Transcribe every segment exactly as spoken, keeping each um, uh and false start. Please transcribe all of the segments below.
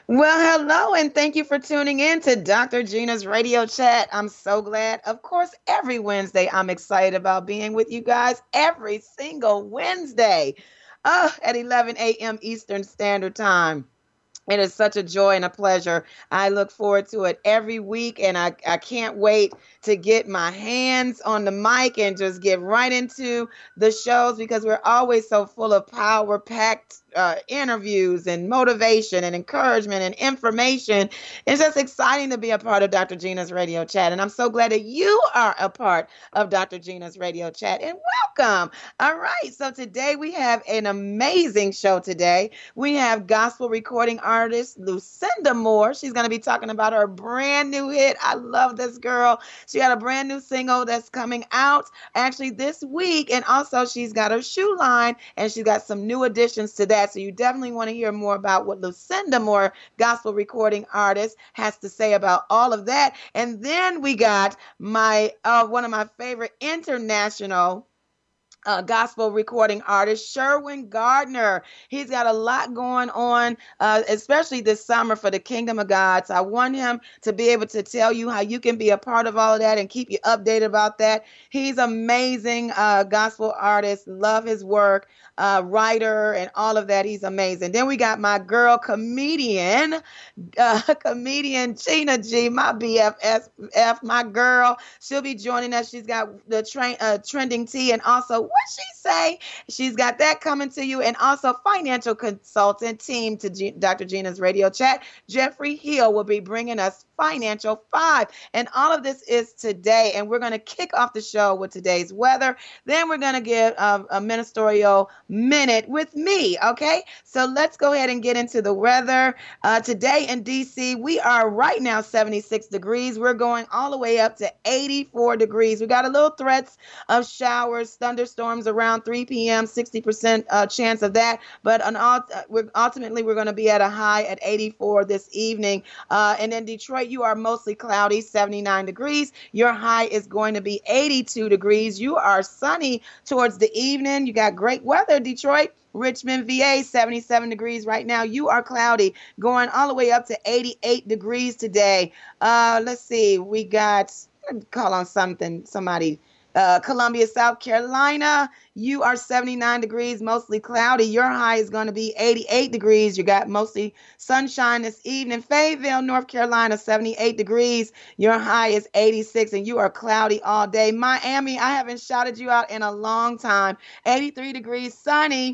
Well, hello, and thank you for tuning in to Doctor Gina's Radio Chat. I'm so glad. Of course, every Wednesday, I'm excited about being with you guys every single Wednesday uh, at eleven a m. Eastern Standard Time. It is such a joy and a pleasure. I look forward to it every week, and I, I can't wait to get my hands on the mic and just get right into the shows because we're always so full of power packed uh, interviews and motivation and encouragement and information. It's just exciting to be a part of Doctor Gina's Radio Chat, and I'm so glad that you are a part of Doctor Gina's Radio Chat, and welcome. All right, so today we have an amazing show today. We have gospel recording artist Lucinda Moore. She's going to be talking about her brand new hit. I love this girl. She got a brand new single that's coming out actually this week. And also she's got her shoe line and she's got some new additions to that. So you definitely want to hear more about what Lucinda Moore, gospel recording artist, has to say about all of that. And then we got my uh, one of my favorite international uh, gospel recording artist, Sherwin Gardner. He's got a lot going on, uh, especially this summer for the Kingdom of God. So I want him to be able to tell you how you can be a part of all of that and keep you updated about that. He's amazing uh, gospel artist. Love his work, uh, writer, and all of that. He's amazing. Then we got my girl comedian, uh, comedian Gina G, my B F F, my girl. She'll be joining us. She's got the train, uh, trending tea, and also what she say. She's got that coming to you, and also financial consultant team to G- Doctor Gina's Radio Chat. Jeffrey Hill will be bringing us Financial Five, and all of this is today. And we're going to kick off the show with today's weather. Then we're going to get um, a ministerial minute with me. Okay, so let's go ahead and get into the weather. Uh, today in D C, we are right now seventy-six degrees. We're going all the way up to eighty-four degrees. We got a little threats of showers, thunderstorms around three p.m., sixty percent uh, chance of that. But an, uh, we're, ultimately, we're going to be at a high at eighty-four this evening. Uh, and in Detroit, you are mostly cloudy, seventy-nine degrees. Your high is going to be eighty-two degrees. You are sunny towards the evening. You got great weather, Detroit. Richmond, V A, seventy-seven degrees right now. You are cloudy, going all the way up to eighty-eight degrees today. Uh, let's see. We got, call on something, somebody. Uh, Columbia, South Carolina, you are seventy-nine degrees, mostly cloudy. Your high is going to be eighty-eight degrees. You got mostly sunshine this evening. Fayetteville, North Carolina, seventy-eight degrees. Your high is eighty-six, and you are cloudy all day. Miami, I haven't shouted you out in a long time. eighty-three degrees, sunny.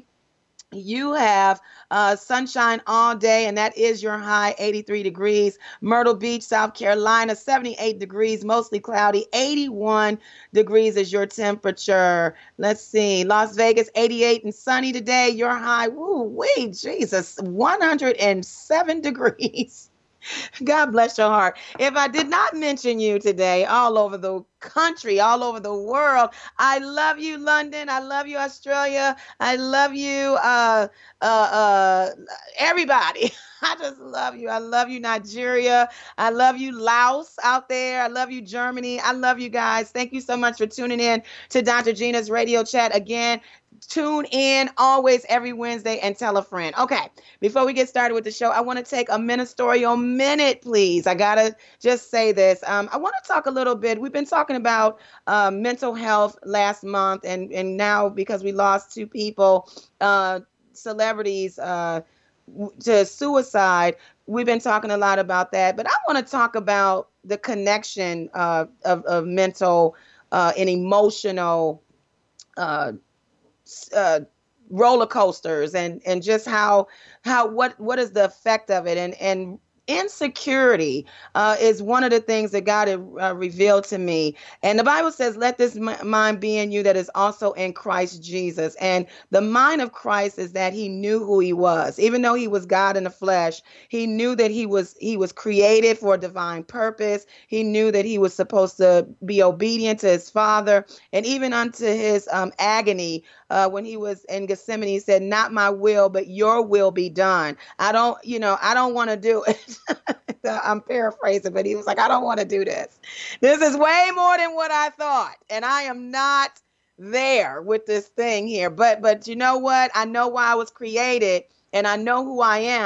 You have uh, sunshine all day, and that is your high, eighty-three degrees. Myrtle Beach, South Carolina, seventy-eight degrees, mostly cloudy. eighty-one degrees is your temperature. Let's see. Las Vegas, eighty-eight and sunny today. Your high, woo wee, Jesus, one hundred seven degrees. God bless your heart. If I did not mention you today, all over the country, all over the world, I love you, London. I love you, Australia. I love you, uh, uh, uh, everybody. I just love you. I love you, Nigeria. I love you, Laos out there. I love you, Germany. I love you guys. Thank you so much for tuning in to Doctor Gina's Radio Chat. Again, tune in always every Wednesday and tell a friend. Okay, before we get started with the show, I want to take a ministerial minute, please. I got to just say this. Um, I want to talk a little bit. We've been talking about uh, mental health last month, and, and now because we lost two people, uh, celebrities, uh, to suicide, we've been talking a lot about that. But I want to talk about the connection uh, of, of mental uh, and emotional uh uh, roller coasters and and just how how what what is the effect of it, and and insecurity uh, is one of the things that God had uh, revealed to me. And the Bible says, let this m- mind be in you that is also in Christ Jesus. And the mind of Christ is that he knew who he was. Even though he was God in the flesh, he knew that he was he was created for a divine purpose. He knew that he was supposed to be obedient to his Father. And even unto his um, agony, uh, when he was in Gethsemane, he said, not my will, but your will be done. I don't, you know, I don't want to do it. I'm paraphrasing, but he was like, I don't want to do this. This is way more than what I thought. And I am not there with this thing here. But but you know what? I know why I was created, and I know who I am.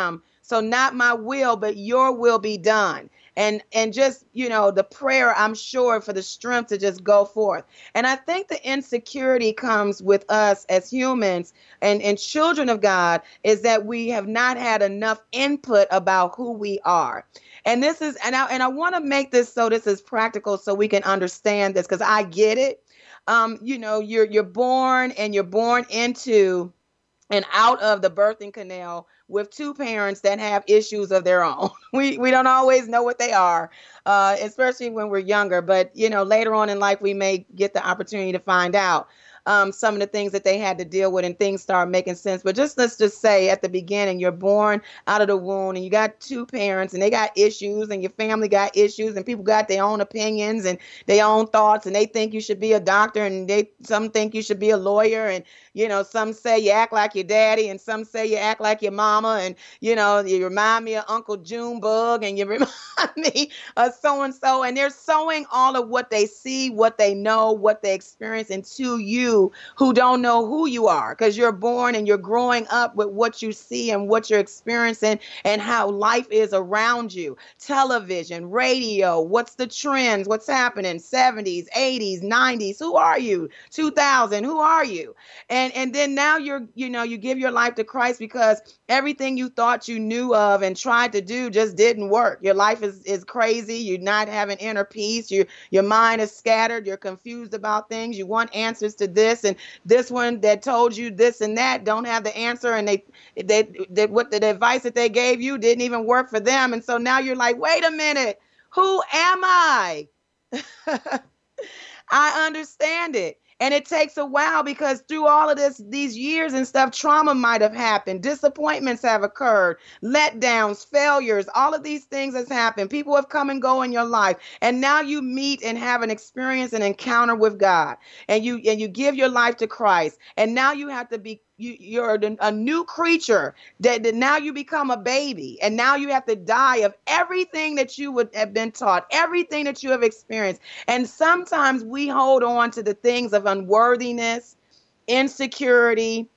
So not my will, but your will be done. And and just, you know, the prayer, I'm sure, for the strength to just go forth. And I think the insecurity comes with us as humans and, and children of God is that we have not had enough input about who we are. And this is, and I, and I want to make this so this is practical so we can understand this because I get it. Um, you know, you're you're born and you're born into and out of the birthing canal with two parents that have issues of their own. We we don't always know what they are, uh, especially when we're younger. But, you know, later on in life, we may get the opportunity to find out um, some of the things that they had to deal with and things start making sense. But just let's just say at the beginning, you're born out of the womb and you got two parents and they got issues and your family got issues and people got their own opinions and their own thoughts and they think you should be a doctor and they some think you should be a lawyer and you know, some say you act like your daddy and some say you act like your mama. And, you know, you remind me of Uncle Junebug and you remind me of so-and-so. And they're sowing all of what they see, what they know, what they experience into you who don't know who you are because you're born and you're growing up with what you see and what you're experiencing and how life is around you. Television, radio, what's the trends, what's happening, seventies, eighties, nineties, who are you? two thousand, who are you? And And and then now you're, you know, you give your life to Christ because everything you thought you knew of and tried to do just didn't work. Your life is, is crazy. You're not having inner peace. You, your mind is scattered. You're confused about things. You want answers to this and this one that told you this and that don't have the answer. And they, they, they what the advice that they gave you didn't even work for them. And so now you're like, wait a minute, who am I? I understand it. And it takes a while because through all of this, these years and stuff, trauma might have happened. Disappointments have occurred, letdowns, failures, all of these things has happened. People have come and go in your life. And now you meet and have an experience, an encounter with God. And you and you give your life to Christ. And now you have to be You, you're a new creature that, that now you become a baby and now you have to die of everything that you would have been taught, everything that you have experienced. And sometimes we hold on to the things of unworthiness, insecurity,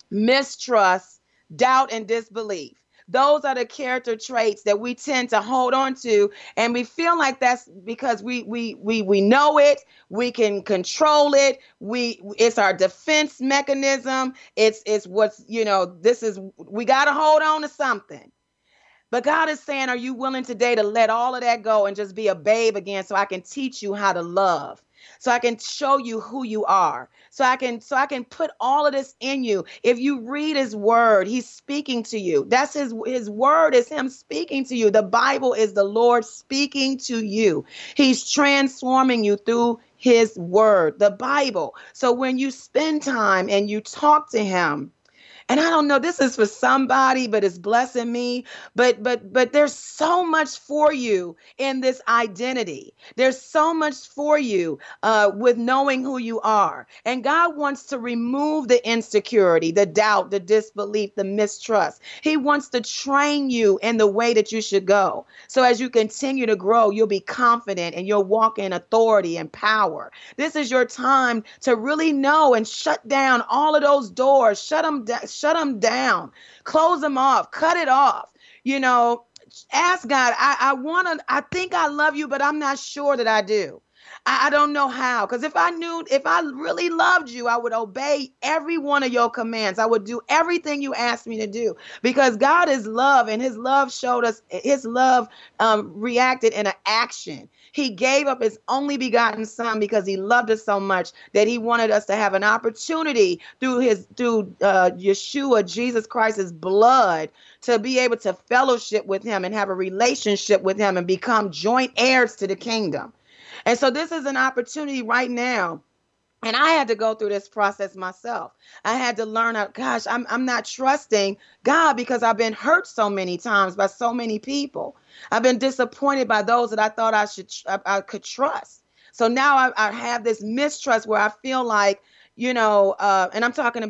mistrust, doubt, and disbelief. Those are the character traits that we tend to hold on to. And we feel like that's because we we we we know it. We can control it. We it's our defense mechanism. It's it's what's, you know, this is we got to hold on to something. But God is saying, are you willing today to let all of that go and just be a babe again so I can teach you how to love? So I can show you who you are. So I can so I can put all of this in you. If you read his word, he's speaking to you. That's his his word is him speaking to you. The Bible is the Lord speaking to you. He's transforming you through his word, the Bible. So when you spend time and you talk to him, and I don't know, this is for somebody, but it's blessing me. But but but there's so much for you in this identity. There's so much for you uh, with knowing who you are. And God wants to remove the insecurity, the doubt, the disbelief, the mistrust. He wants to train you in the way that you should go. So as you continue to grow, you'll be confident and you'll walk in authority and power. This is your time to really know and shut down all of those doors. Shut them down. Shut them down, close them off, cut it off. You know, ask God, I, I want to, I think I love you, but I'm not sure that I do. I, I don't know how, because if I knew, if I really loved you, I would obey every one of your commands. I would do everything you asked me to do because God is love and his love showed us, his love um, reacted in an action. He gave up his only begotten son because he loved us so much that he wanted us to have an opportunity through his, through uh, Yeshua, Jesus Christ's blood, to be able to fellowship with him and have a relationship with him and become joint heirs to the kingdom. And so this is an opportunity right now. And I had to go through this process myself. I had to learn, uh, gosh, I'm I'm not trusting God because I've been hurt so many times by so many people. I've been disappointed by those that I thought I should I, I could trust. So now I, I have this mistrust where I feel like, you know, uh, and I'm talking about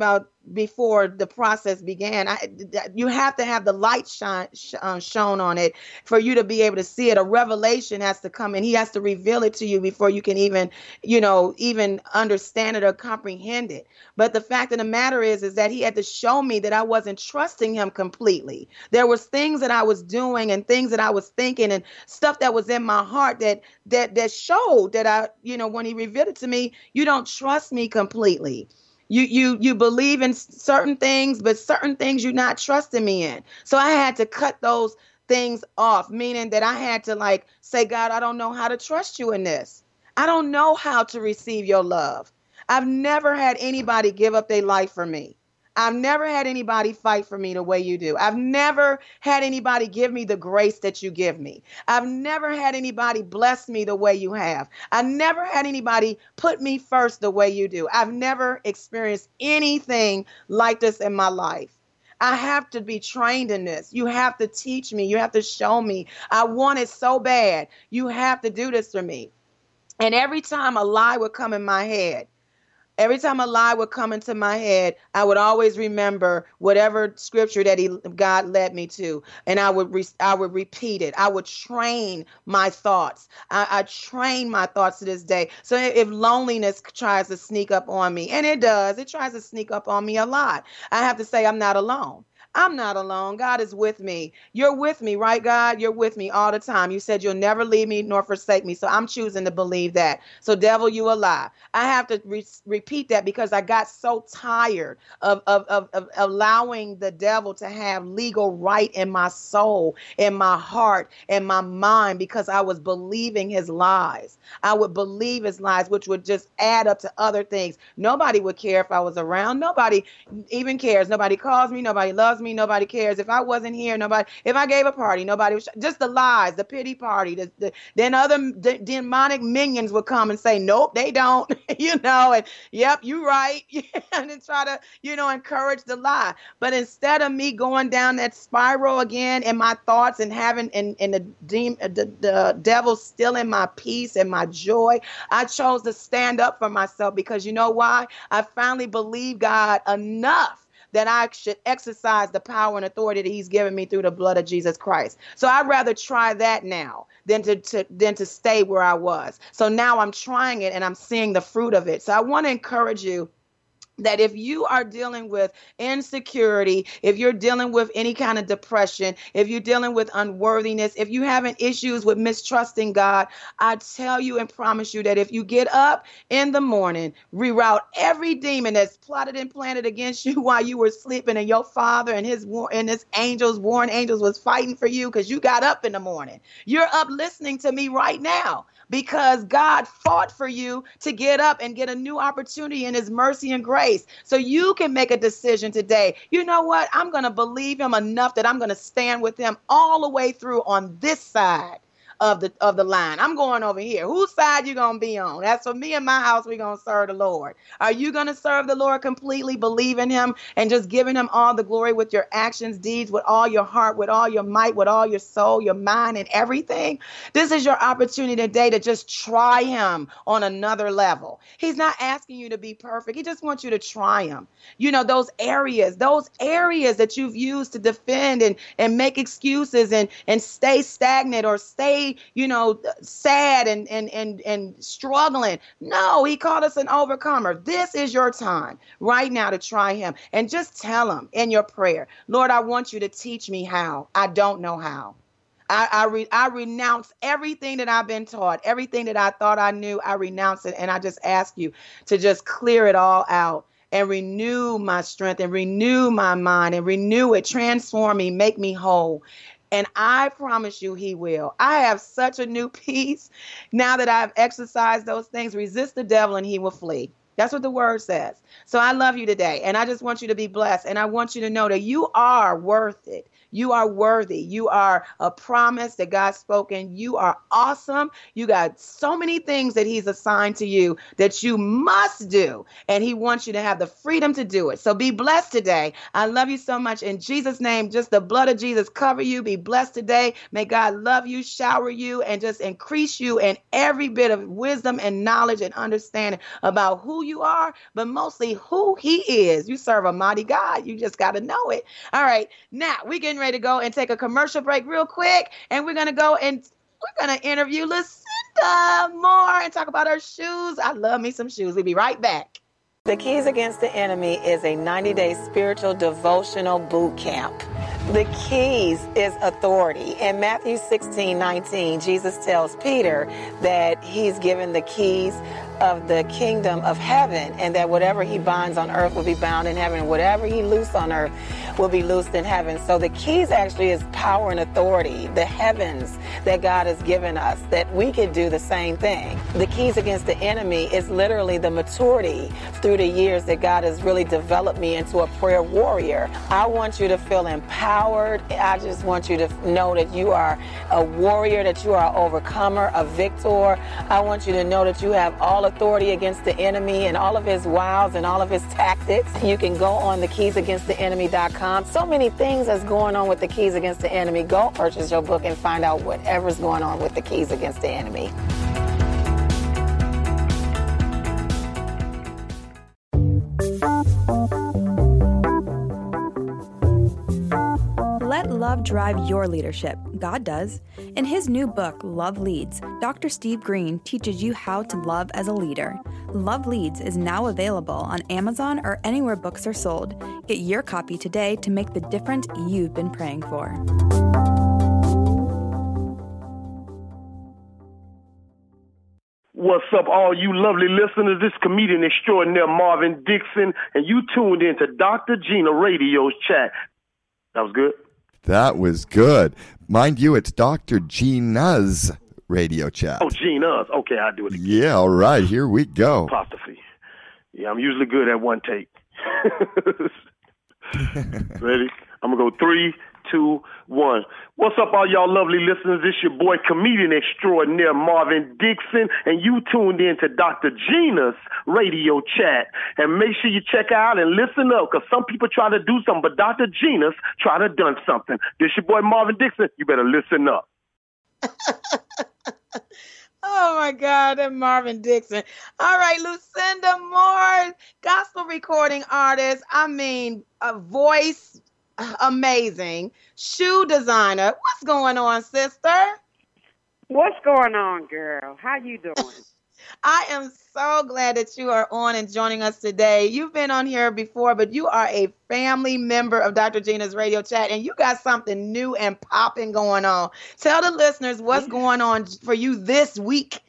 before the process began. I, you have to have the light shine sh- uh, shown on it for you to be able to see it. A revelation has to come, and he has to reveal it to you before you can even, you know, even understand it or comprehend it. But the fact of the matter is, is that he had to show me that I wasn't trusting him completely. There was things that I was doing and things that I was thinking and stuff that was in my heart that that that showed that I, you know, when he revealed it to me, you don't trust me completely. You you you believe in certain things, but certain things you're not trusting me in. So I had to cut those things off, meaning that I had to like say, God, I don't know how to trust you in this. I don't know how to receive your love. I've never had anybody give up their life for me. I've never had anybody fight for me the way you do. I've never had anybody give me the grace that you give me. I've never had anybody bless me the way you have. I've never had anybody put me first the way you do. I've never experienced anything like this in my life. I have to be trained in this. You have to teach me. You have to show me. I want it so bad. You have to do this for me. And every time a lie would come in my head, Every time a lie would come into my head, I would always remember whatever scripture that he, God led me to, and I would re, I would repeat it. I would train my thoughts. I, I train my thoughts to this day. So if loneliness tries to sneak up on me, and it does, it tries to sneak up on me a lot, I have to say I'm not alone. I'm not alone. God is with me. You're with me, right, God? You're with me all the time. You said you'll never leave me nor forsake me. So I'm choosing to believe that. So devil, you a lie. I have to re- repeat that because I got so tired of, of, of, of allowing the devil to have legal right in my soul, in my heart, in my mind, because I was believing his lies. I would believe his lies, which would just add up to other things. Nobody would care if I was around. Nobody even cares. Nobody calls me. Nobody loves me. Nobody cares. If I wasn't here, nobody, if I gave a party, nobody was, just the lies, the pity party. The, the, then other d- demonic minions would come and say, nope, they don't, you know, and yep, you right. And then try to, you know, encourage the lie. But instead of me going down that spiral again in my thoughts and having, and, and the, de- the, the devil stealing my peace and my joy, I chose to stand up for myself because you know why? I finally believe God enough that I should exercise the power and authority that he's given me through the blood of Jesus Christ. So I'd rather try that now than to, to than to stay where I was. So now I'm trying it and I'm seeing the fruit of it. So I want to encourage you that if you are dealing with insecurity, if you're dealing with any kind of depression, if you're dealing with unworthiness, if you're having issues with mistrusting God, I tell you and promise you that if you get up in the morning, reroute every demon that's plotted and planted against you while you were sleeping, and your father and his and his angels, warring angels, was fighting for you because you got up in the morning. You're up listening to me right now because God fought for you to get up and get a new opportunity in his mercy and grace. So you can make a decision today. You know what? I'm going to believe him enough that I'm going to stand with him all the way through on this side of the of the line. I'm going over here. Whose side you going to be on? As for me and my house, we're going to serve the Lord. Are you going to serve the Lord completely, believe in him and just giving him all the glory with your actions, deeds, with all your heart, with all your might, with all your soul, your mind, and everything? This is your opportunity today to just try him on another level. He's not asking you to be perfect. He just wants you to try him. You know, those areas, those areas that you've used to defend and, and make excuses and, and stay stagnant or stay, you know, sad and, and, and, and struggling. No, he called us an overcomer. This is your time right now to try him and just tell him in your prayer, Lord, I want you to teach me how. I don't know how. I, I, re, I renounce everything that I've been taught, everything that I thought I knew, I renounce it. And I just ask you to just clear it all out and renew my strength and renew my mind and renew it, transform me, make me whole. And I promise you he will. I have such a new peace now that I've exercised those things. Resist the devil and he will flee. That's what the word says. So I love you today. And I just want you to be blessed. And I want you to know that you are worth it. You are worthy. You are a promise that God's spoken. You are awesome. You got so many things that he's assigned to you that you must do. And he wants you to have the freedom to do it. So be blessed today. I love you so much. In Jesus' name, just the blood of Jesus cover you. Be blessed today. May God love you, shower you, and just increase you in every bit of wisdom and knowledge and understanding about who you you are, but mostly who he is. You serve a mighty God. You just got to know it. All right. Now we're getting ready to go and take a commercial break real quick. And we're going to go and we're going to interview Lucinda Moore and talk about her shoes. I love me some shoes. We'll be right back. The Keys Against the Enemy is a ninety-day spiritual devotional boot camp. The keys is authority. In Matthew sixteen nineteen, Jesus tells Peter that he's given the keys of the kingdom of heaven, and that whatever he binds on earth will be bound in heaven, and whatever he loose on earth will be loosed in heaven. So the keys actually is power and authority, the heavens that God has given us, that we can do the same thing. The keys against the enemy is literally the maturity through the years that God has really developed me into a prayer warrior. I want you to feel empowered. I just want you to know that you are a warrior, that you are an overcomer, a victor. I want you to know that you have all authority against the enemy and all of his wiles and all of his tactics. You can go on the keys against the enemy dot com. So many things that's going on with the Keys Against the Enemy. Go purchase your book and find out whatever's going on with the Keys Against the Enemy. Let love drive your leadership. God does. In his new book, Love Leads, Doctor Steve Green teaches you how to love as a leader. Love Leads is now available on Amazon or anywhere books are sold. Get your copy today to make the difference you've been praying for. What's up, all you lovely listeners? This comedian extraordinaire Marvin Dixon, and you tuned in to Doctor Gina Radio's chat. That was good? That was good. Mind you, it's Doctor Gina's radio chat. Oh, Gina's. Okay, I'll do it again. Yeah, all right. Here we go. Apostrophe. Yeah, I'm usually good at one take. Ready? I'm going to go three, two, one. What's up, all y'all lovely listeners? It's your boy, comedian extraordinaire Marvin Dixon, and you tuned in to Doctor Gina's radio chat. And make sure you check out and listen up, because some people try to do something, but Doctor Gina's try to done something. This your boy, Marvin Dixon. You better listen up. Oh, my God, that Marvin Dixon. All right, Lucinda Moore, gospel recording artist. I mean, a voice, amazing. Shoe designer. What's going on, sister? What's going on, girl? How you doing? I am so glad that you are on and joining us today. You've been on here before, but you are a family member of Doctor Gina's radio chat, and you got something new and popping going on. Tell the listeners what's going on for you this week.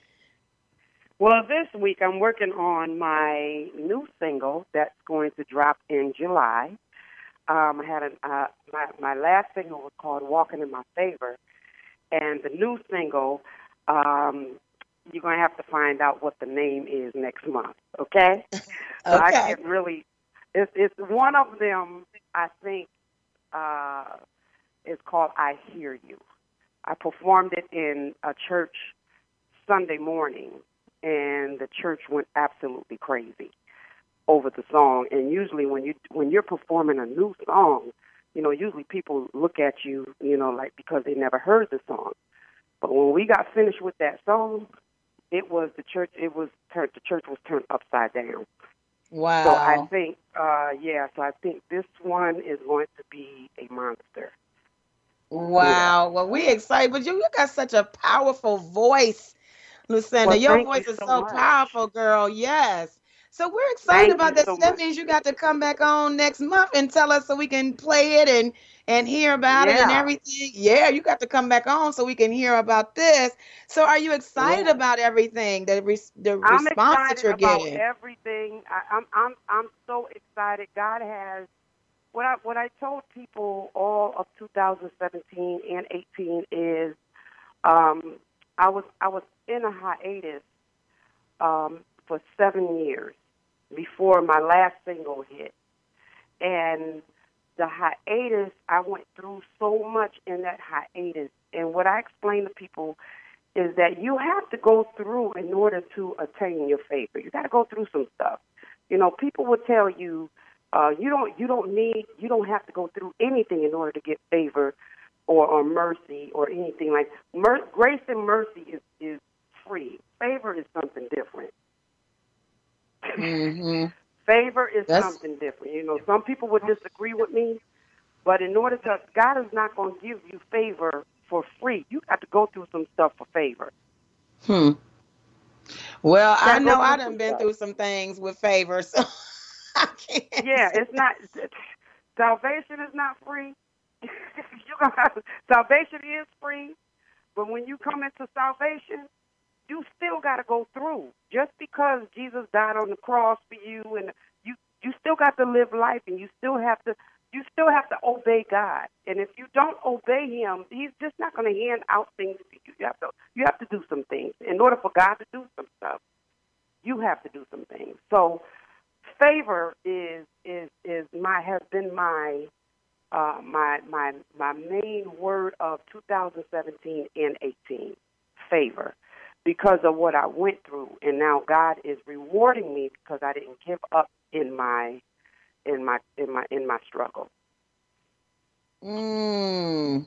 Well, this week I'm working on my new single that's going to drop in July. Um, I had an, uh, my, my last single was called Walking in My Favor, and the new single, um, you're going to have to find out what the name is next month, okay? Okay. So I can't really, it's, it's one of them, I think, uh, is called I Hear You. I performed it in a church Sunday morning, and the church went absolutely crazy over the song. And usually when you when you're performing a new song, you know, usually people look at you, you know, like because they never heard the song. But when we got finished with that song, it was the church. It was turned. The church was turned upside down. Wow. So I think, uh, yeah. So I think this one is going to be a monster. Wow. Yeah. Well, we excited, but you, you got such a powerful voice, Lucinda. Well, Your voice you is so, so much. powerful, girl. Yes. So we're excited Thank about you this. so That much. means you got to come back on next month and tell us so we can play it and and hear about yeah. it and everything. Yeah, you got to come back on so we can hear about this. So are you excited yeah. about everything, the re- the I'm response excited that you're about getting? everything. I, I'm I'm I'm so excited. God has what I what I told people all of two thousand seventeen and eighteen is um, I was I was in a hiatus um, for seven years before my last single hit, and the hiatus, I went through so much in that hiatus. And what I explain to people is that you have to go through in order to attain your favor. You got to go through some stuff. You know, people will tell you, uh, you don't, you don't need, you don't have to go through anything in order to get favor or, or mercy or anything like. Mer- grace and mercy is, is free. Favor is something different. Mm-hmm. Favor is That's something different. You know, some people would disagree with me, but in order to, God is not going to give you favor for free. You got to go through some stuff for favor. hmm. Well, You got I to go know I through done some been stuff. through some things with favor, so I can't Yeah, say. it's not, salvation is not free. you gonna have, salvation is free, but when you come into salvation, you still got to go through. Just because Jesus died on the cross for you, and you you still got to live life, and you still have to you still have to obey God. And if you don't obey Him, He's just not going to hand out things to you. You have to you have to do some things in order for God to do some stuff. You have to do some things. So favor is is is my has been my uh, my my my main word of two thousand seventeen and eighteen. Favor. Because of what I went through, and now God is rewarding me because I didn't give up in my in my in my in my struggle. Mm.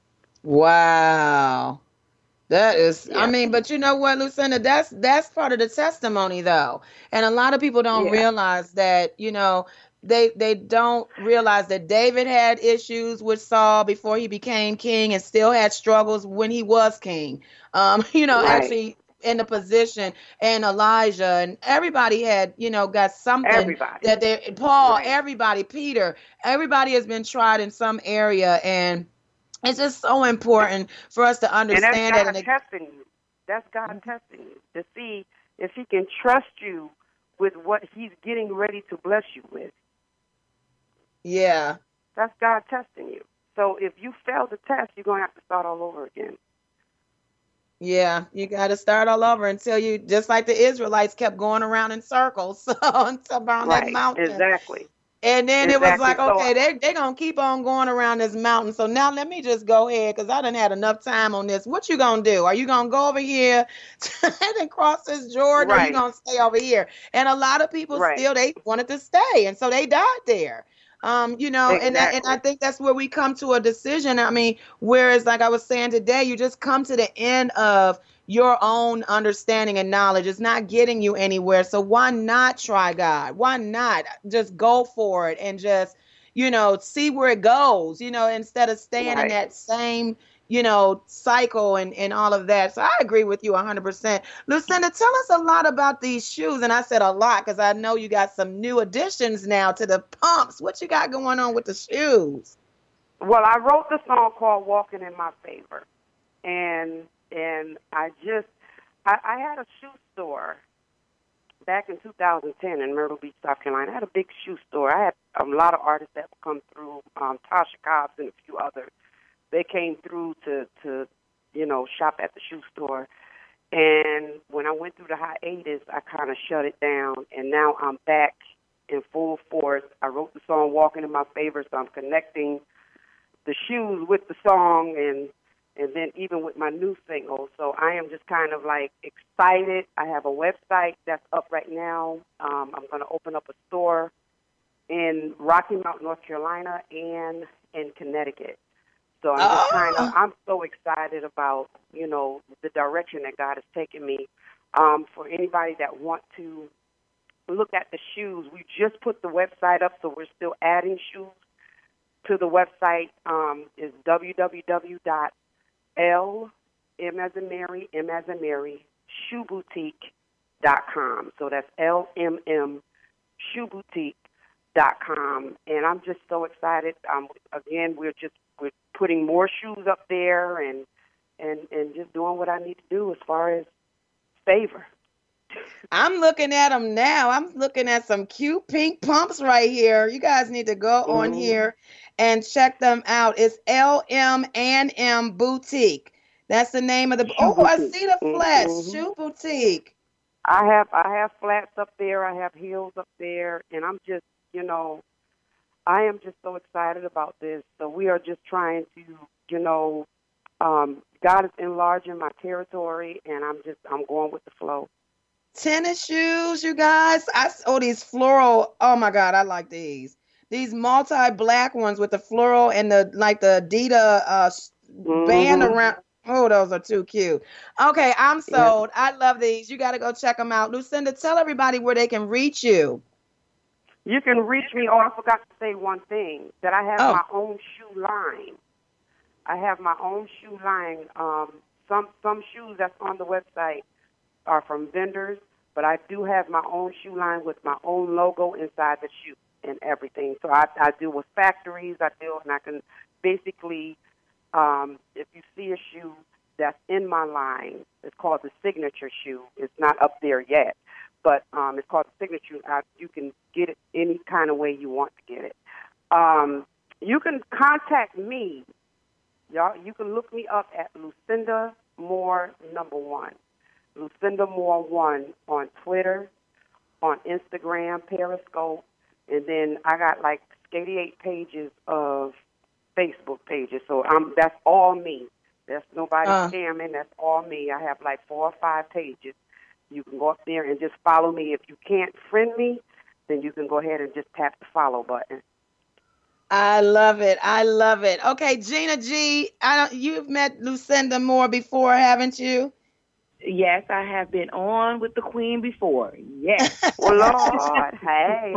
Wow. That is, I Yeah, mean, but you know what, Lucinda, that's that's part of the testimony though. And a lot of people don't yeah, realize that, you know, they they don't realize that David had issues with Saul before he became king and still had struggles when he was king. Um, you know, right. actually in the position, and Elijah and everybody had, you know, got something Everybody, that they Paul, right. everybody, Peter, everybody has been tried in some area, and it's just so important for us to And that's understand that. God And it, testing you. That's God testing you to see if He can trust you with what He's getting ready to bless you with. yeah, That's God testing you. So if you fail the test, you're gonna have to start all over again. yeah, you got to start all over until you, just like the Israelites kept going around in circles so, until around that Right. mountain. Exactly. And then it was Exactly. like, So okay, they they gonna keep on going around this mountain. So now let me just go ahead because I done had enough time on this. What you gonna do? Are you gonna go over here and then cross this Jordan, or you right, gonna stay over here? And a lot of people right. still they wanted to stay, and so they died there. Um, you know, and that, and I Exactly. think that's where we come to a decision. I mean, whereas like I was saying today, you just come to the end of your own understanding and knowledge. It's not getting you anywhere. So why not try God? Why not just go for it and just, you know, see where it goes, you know, instead of staying in Right. that same, you know, cycle and, and all of that. So I agree with you one hundred percent. Lucinda, tell us a lot about these shoes. And I said a lot because I know you got some new additions now to the pumps. What you got going on with the shoes? Well, I wrote the song called "Walking in My Favor," and and I just I, I had a shoe store back in two thousand ten in Myrtle Beach, South Carolina. I had a big shoe store. I had a lot of artists that would come through, um, Tasha Cobbs and a few others. They came through to to you know shop at the shoe store. And when I went through the hiatus, I kind of shut it down, and now I'm back in full force. I wrote the song "Walking in My Favor," so I'm connecting the shoes with the song, and and then even with my new single. So I am just kind of like excited. I have a website that's up right now. Um, I'm going to open up a store in Rocky Mount, North Carolina, and in Connecticut. So I'm just kind of, Oh, I'm so excited about, you know, the direction that God has taken me. Um, for anybody that want to look at the shoes, we just put the website up, so we're still adding shoes to the website. Um, is www.l, M as in Mary, M as in Mary, shoe boutique dot com. So that's L M M, shoe boutique dot com. And I'm just so excited. Um, again, we're just we're putting more shoes up there, and and and just doing what I need to do as far as favor. I'm looking at them now. I'm looking at some cute pink pumps right here. You guys need to go on Mm-hmm. here and check them out. It's L M and M Boutique. That's the name of the. Shoe Oh, I boutique. see the flats. Mm-hmm. Shoe Boutique. I have I have flats up there. I have heels up there, and I'm just you know, I am just so excited about this. So we are just trying to you know, um, God is enlarging my territory, and I'm just I'm going with the flow. Tennis shoes, you guys. I oh these floral. Oh my God, I like these. These multi black ones with the floral and the like the Adidas uh band Mm-hmm. around. Oh, those are too cute. Okay, I'm Yeah. sold. I love these. You got to go check them out. Lucinda, tell everybody where they can reach you. You can reach me. Oh, I forgot to say one thing, that I have Oh. my own shoe line. I have my own shoe line. Um, some some shoes that's on the website are from vendors, but I do have my own shoe line with my own logo inside the shoe and everything. So I, I deal with factories. I deal, and I can basically, um, if you see a shoe that's in my line, it's called the signature shoe. It's not up there yet, but um, it's called the signature. I, you can get it any kind of way you want to get it. Um, you can contact me. Y'all, you can look me up at Lucinda Moore number one. Lucinda Moore one on Twitter, on Instagram, Periscope, and then I got like eighty-eight pages of Facebook pages. So I'm that's all me. That's nobody Uh. scamming. That's all me. I have like four or five pages. You can go up there and just follow me. If you can't friend me, then you can go ahead and just tap the follow button. I love it. I love it. Okay, Gina G, I don't, you've met Lucinda Moore before, haven't you? Yes, I have been on with the Queen before. Yes. Well, Lord, hey.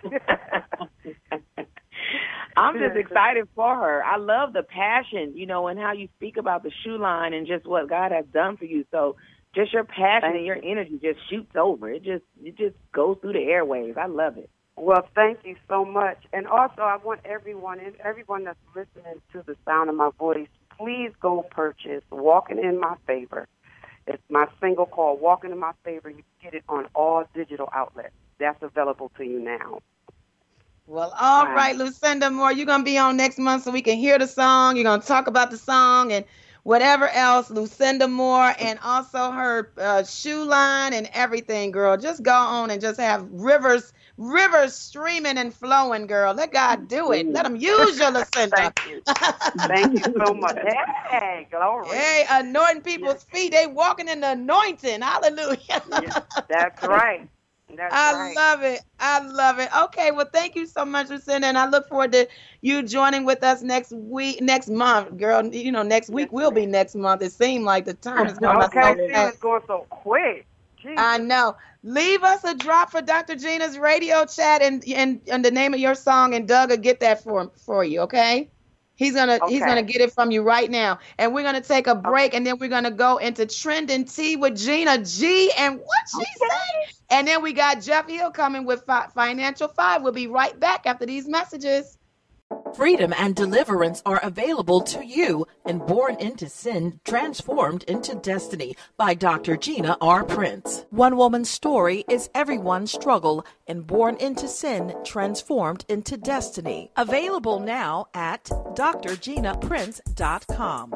I'm just excited for her. I love the passion, you know, and how you speak about the shoe line and just what God has done for you. So just your passion and your energy just shoots over. It just it just goes through the airwaves. I love it. Well, thank you so much. And also, I want everyone and everyone that's listening to the sound of my voice, please go purchase Walking in My Favor. It's my single called Walking in My Favor. You can get it on all digital outlets. That's available to you now. Well, all Right. right, Lucinda Moore, you're going to be on next month so we can hear the song. You're going to talk about the song and whatever else. Lucinda Moore and also her uh, shoe line and everything, girl. Just go on and just have rivers, rivers streaming and flowing, girl. Let God do it. Let him use you, Lucinda. Thank you. Thank you so much. Hey, glory. Hey, anointing people's feet. They walking in the anointing. Hallelujah. Yeah, that's right. That's I right. love it. I love it. Okay, well, thank you so much, Lucinda, and I look forward to you joining with us next week, next month, girl. You know, next week will be next month. It seemed like the time is going by Okay, so see, fast. it's going so quick. Jeez. I know. Leave us a drop for Doctor Gina's radio chat and and, and the name of your song, and Doug will get that for for you. Okay. He's gonna he's Okay. gonna get it from you right now, and we're gonna take a break, and then we're gonna go into Trending Tea with Gina G and what she said, and then we got Jeff Hill coming with fi- Financial Five. We'll be right back after these messages. Freedom and deliverance are available to you in Born into Sin, Transformed into Destiny by Doctor Gina R. Prince. One woman's story is everyone's struggle in Born into Sin, Transformed into Destiny. Available now at d r gina prince dot com.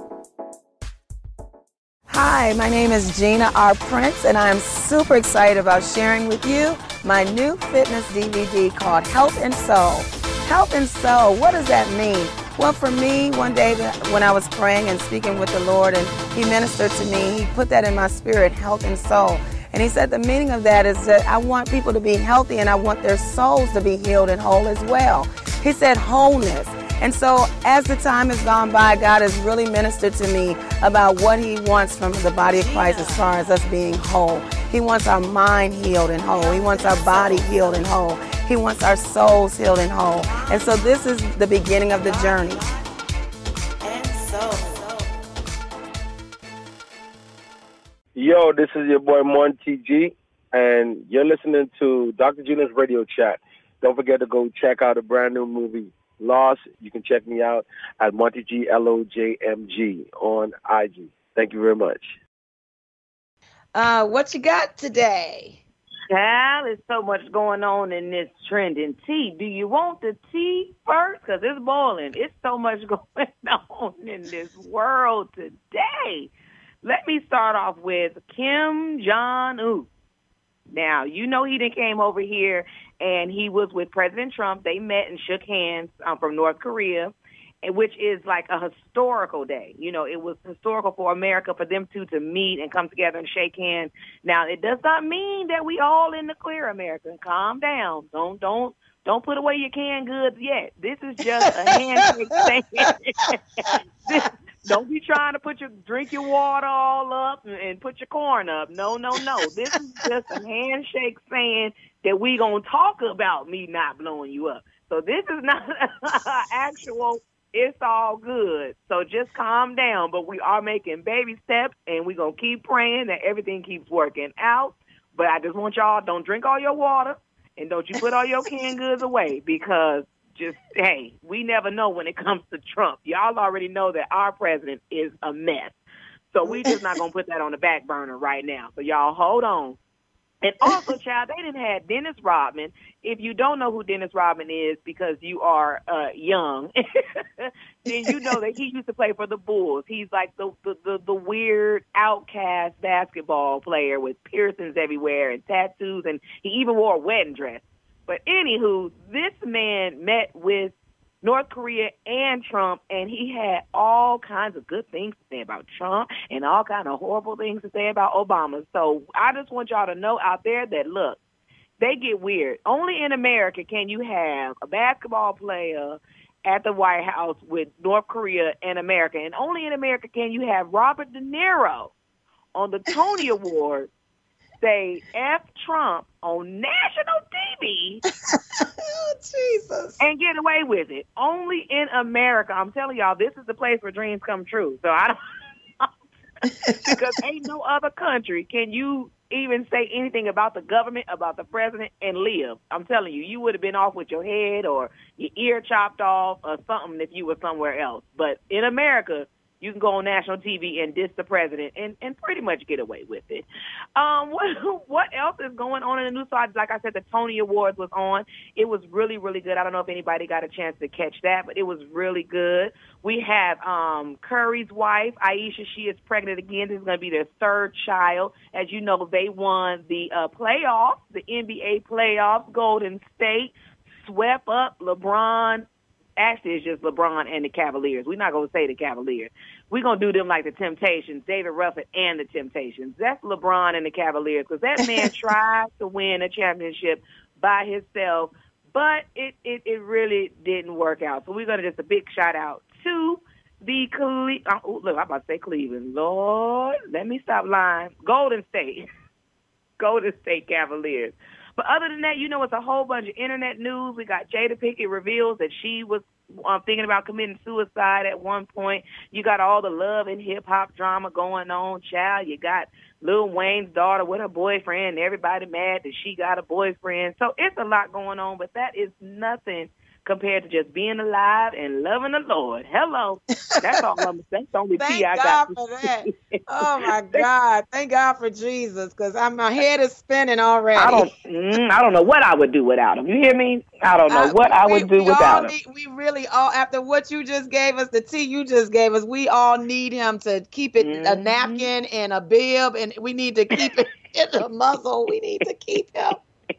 Hi, my name is Gina R. Prince, and I am super excited about sharing with you my new fitness D V D called Health and Soul. Health and Soul, what does that mean? Well, for me, one day when I was praying and speaking with the Lord, and He ministered to me, He put that in my spirit, health and soul. And He said the meaning of that is that I want people to be healthy, and I want their souls to be healed and whole as well. He said wholeness. And so as the time has gone by, God has really ministered to me about what He wants from the body of Christ as far as us being whole. He wants our mind healed and whole. He wants our body healed and whole. He wants our souls healed and whole. And so this is the beginning of the journey. And so. Yo, this is your boy Monty G, and you're listening to Doctor Gina's Radio Chat. Don't forget to go check out a brand new movie, Lost. You can check me out at Monty G, L O J M G on I G. Thank you very much. Uh, what you got today? Child, there's so much going on in this trending tea. Do you want the tea first? Because it's boiling. It's so much going on in this world today. Let me start off with Kim Jong-un. Now, you know he done came over here, and he was with President Trump. They met and shook hands um, from North Korea, and which is like a historical day. You know, it was historical for America for them two to meet and come together and shake hands. Now, it does not mean that we all in the clear, America. Calm down. Don't don't don't put away your canned goods yet. This is just a handshake thing. this, Don't be trying to put your drink your water all up and, and put your corn up. No, no, no. This is just a handshake saying that we gonna talk about me not blowing you up. So this is not actual. It's all good. So just calm down. But we are making baby steps, and we're gonna keep praying that everything keeps working out. But I just want y'all, don't drink all your water, and don't you put all your canned goods away, because just, hey, we never know when it comes to Trump. Y'all already know that our president is a mess. So we just not going to put that on the back burner right now. So y'all hold on. And also, child, they didn't have Dennis Rodman. If you don't know who Dennis Rodman is because you are uh, young, then you know that he used to play for the Bulls. He's like the, the, the, the weird outcast basketball player with piercings everywhere and tattoos, and he even wore a wedding dress. But anywho, this man met with North Korea and Trump, and he had all kinds of good things to say about Trump and all kinds of horrible things to say about Obama. So I just want y'all to know out there that, look, they get weird. Only in America can you have a basketball player at the White House with North Korea and America. And only in America can you have Robert De Niro on the Tony Awards say F Trump on national T V oh, Jesus. and get away with it. Only in America. I'm telling y'all, this is the place where dreams come true. So I don't, because ain't no other country can you even say anything about the government, about the president, and live. I'm telling you, you would have been off with your head or your ear chopped off or something if you were somewhere else. But in America, you can go on national T V and diss the president and, and pretty much get away with it. Um, what, what else is going on in the news? So I, like I said, the Tony Awards was on. It was really, really good. I don't know if anybody got a chance to catch that, but it was really good. We have um, Curry's wife, Aisha. She is pregnant again. This is going to be their third child. As you know, they won the uh, playoffs, the N B A playoffs. Golden State swept up LeBron. Actually, it's just LeBron and the Cavaliers. We're not going to say the Cavaliers. We're going to do them like the Temptations, David Ruffin and the Temptations. That's LeBron and the Cavaliers, because that man tried to win a championship by himself, but it, it, it really didn't work out. So we're going to just a big shout-out to the Cle- oh, look, I'm about to say Cleveland. Lord, let me stop lying. Golden State. Golden State Cavaliers. But other than that, you know, it's a whole bunch of internet news. We got Jada Pinkett reveals that she was um, thinking about committing suicide at one point. You got all the love and hip-hop drama going on, child. You got Lil Wayne's daughter with her boyfriend, and everybody mad that she got a boyfriend. So it's a lot going on, but that is nothing compared to just being alive and loving the Lord. Hello. That's all I'm saying. That's the only Thank tea I God got. for that. Oh, my God. Thank God for Jesus, because my head is spinning already. I don't mm, I don't know what I would do without him. You hear me? I don't know Uh, what we, I would do we without all him. need, we really all, after what you just gave us, the tea you just gave us, we all need him to keep it a Mhm. napkin and a bib, and we need to keep it in a muzzle. We need to keep him.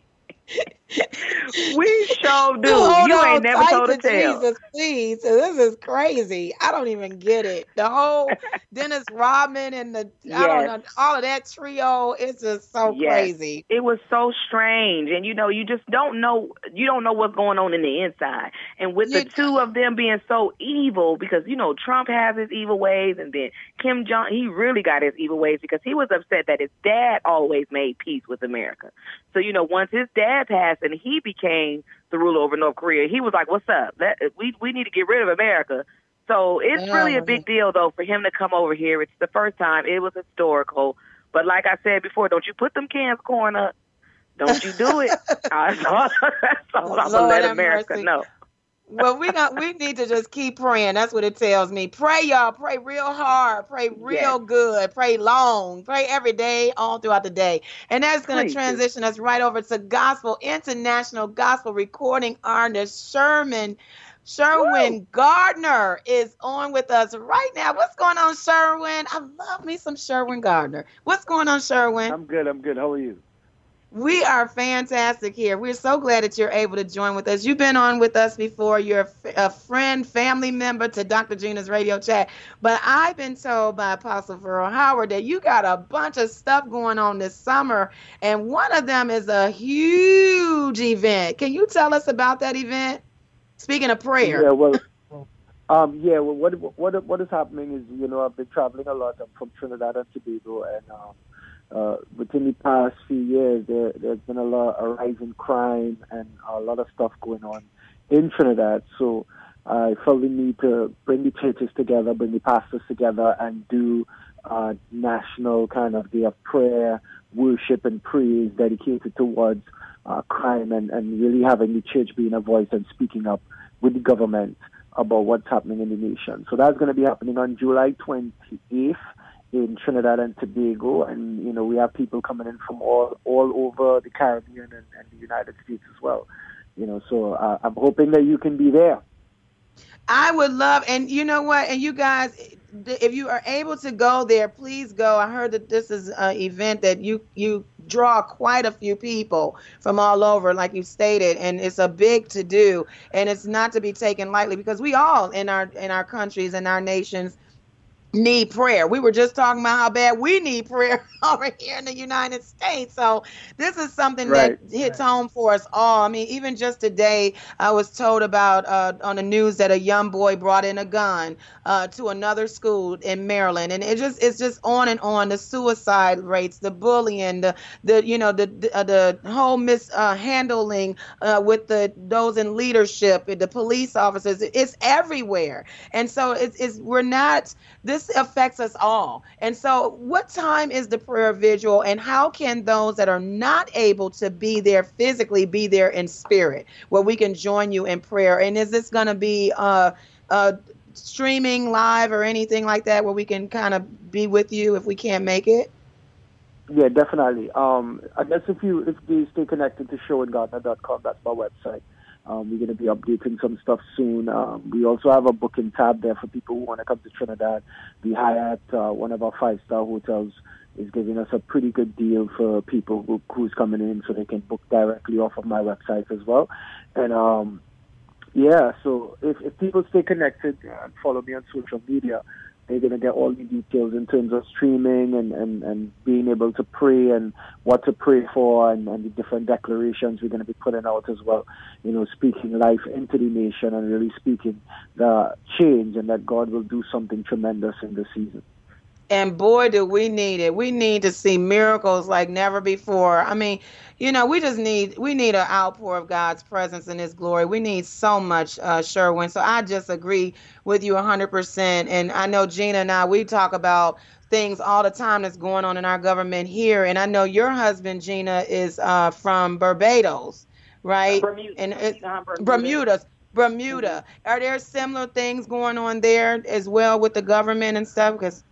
We sure do. Hold You on ain't never tight told to a tale. Jesus, please. This is crazy. I don't even get it. The whole Dennis Rodman and the I don't Yes. know, all of that trio. It's just so Yes. crazy. It was so strange, and you know, you just don't know. You don't know what's going on in the inside. And with the You two of them being so evil, because you know Trump has his evil ways, and then Kim Jong, he really got his evil ways because he was upset that his dad always made peace with America. So you know, once his dad passed and he became the ruler over North Korea, he was like, "What's up? That, we we need to get rid of America." So it's really a big deal, though, for him to come over here. It's the first time. It was historical. But like I said before, don't you put them cans of corn up. Don't you do it. That's all, that's all I'm going to Lord let have America mercy. know. Well, we got we need to just keep praying. That's what it tells me. Pray, y'all. Pray real hard. Pray real Yes. good. Pray long. Pray every day, all throughout the day. And that's going Please to do. transition us right over to gospel, international gospel recording artist Sherman. Sherwin Gardner is on with us right now. What's going on, Sherwin? I love me some Sherwin Gardner. What's going on, Sherwin? I'm good. I'm good. How are you? We are fantastic here. We're so glad that you're able to join with us. You've been on with us before. You're a friend, family member to Doctor Gina's Radio Chat. But I've been told by Apostle Farrell Howard that you got a bunch of stuff going on this summer, and one of them is a huge event. Can you tell us about that event? Speaking of prayer. Yeah. Well, Um, yeah, well, what what what is happening is, you know, I've been traveling a lot. I'm from Trinidad and Tobago, and um, uh, within the past few years, there, there's been a lot a rise in crime and a lot of stuff going on in Trinidad. So I felt the need to bring the churches together, bring the pastors together, and do a national kind of day of prayer, worship, and praise dedicated towards uh, crime and, and really having the church being a voice and speaking up with the government about what's happening in the nation. So that's going to be happening on July twenty-eighth in Trinidad and Tobago, and you know we have people coming in from all all over the Caribbean and, and the United States as well. You know, so uh, I'm hoping that you can be there. I would love, and you know what, and you guys, if you are able to go there, please go. I heard that this is an event that you you draw quite a few people from all over, like you stated, and it's a big to do, and it's not to be taken lightly, because we all in our in our countries and our nations need prayer. We were just talking about how bad we need prayer over here in the United States. So this is something Right. that hits home for us all. I mean, even just today, I was told about uh, on the news that a young boy brought in a gun uh, to another school in Maryland, and it just it's just on and on. The suicide rates, the bullying, the the you know the the, uh, the whole mishandling uh, uh, with the those in leadership, the police officers. It's everywhere, and so it's, it's we're not. This affects us all. And so what time is the prayer vigil, and how can those that are not able to be there physically be there in spirit, where we can join you in prayer? And is this going to be uh, uh, streaming live or anything like that, where we can kind of be with you if we can't make it? Yeah, definitely. Um, I guess if you if you stay connected to show in gardner dot com, that's my website. Um, we're going to be updating some stuff soon. Um, we also have a booking tab there for people who want to come to Trinidad. The Hyatt, uh, one of our five-star hotels, is giving us a pretty good deal for people who, who's coming in, so they can book directly off of my website as well. And um, yeah, so if, if people stay connected and follow me on social media, they're going to get all the details in terms of streaming and, and, and being able to pray and what to pray for, and, and the different declarations we're going to be putting out as well. You know, speaking life into the nation and really speaking the change, and that God will do something tremendous in this season. And boy, do we need it. We need to see miracles like never before. I mean, you know, we just need, we need an outpour of God's presence and his glory. We need so much, uh, Sherwin. So I just agree with you one hundred percent. And I know Gina and I, we talk about things all the time that's going on in our government here. And I know your husband, Gina, is uh, from Barbados, right? Bermuda. And it, Uh, Bermuda. Bermuda. Bermuda. Mm-hmm. Are there similar things going on there as well with the government and stuff? Because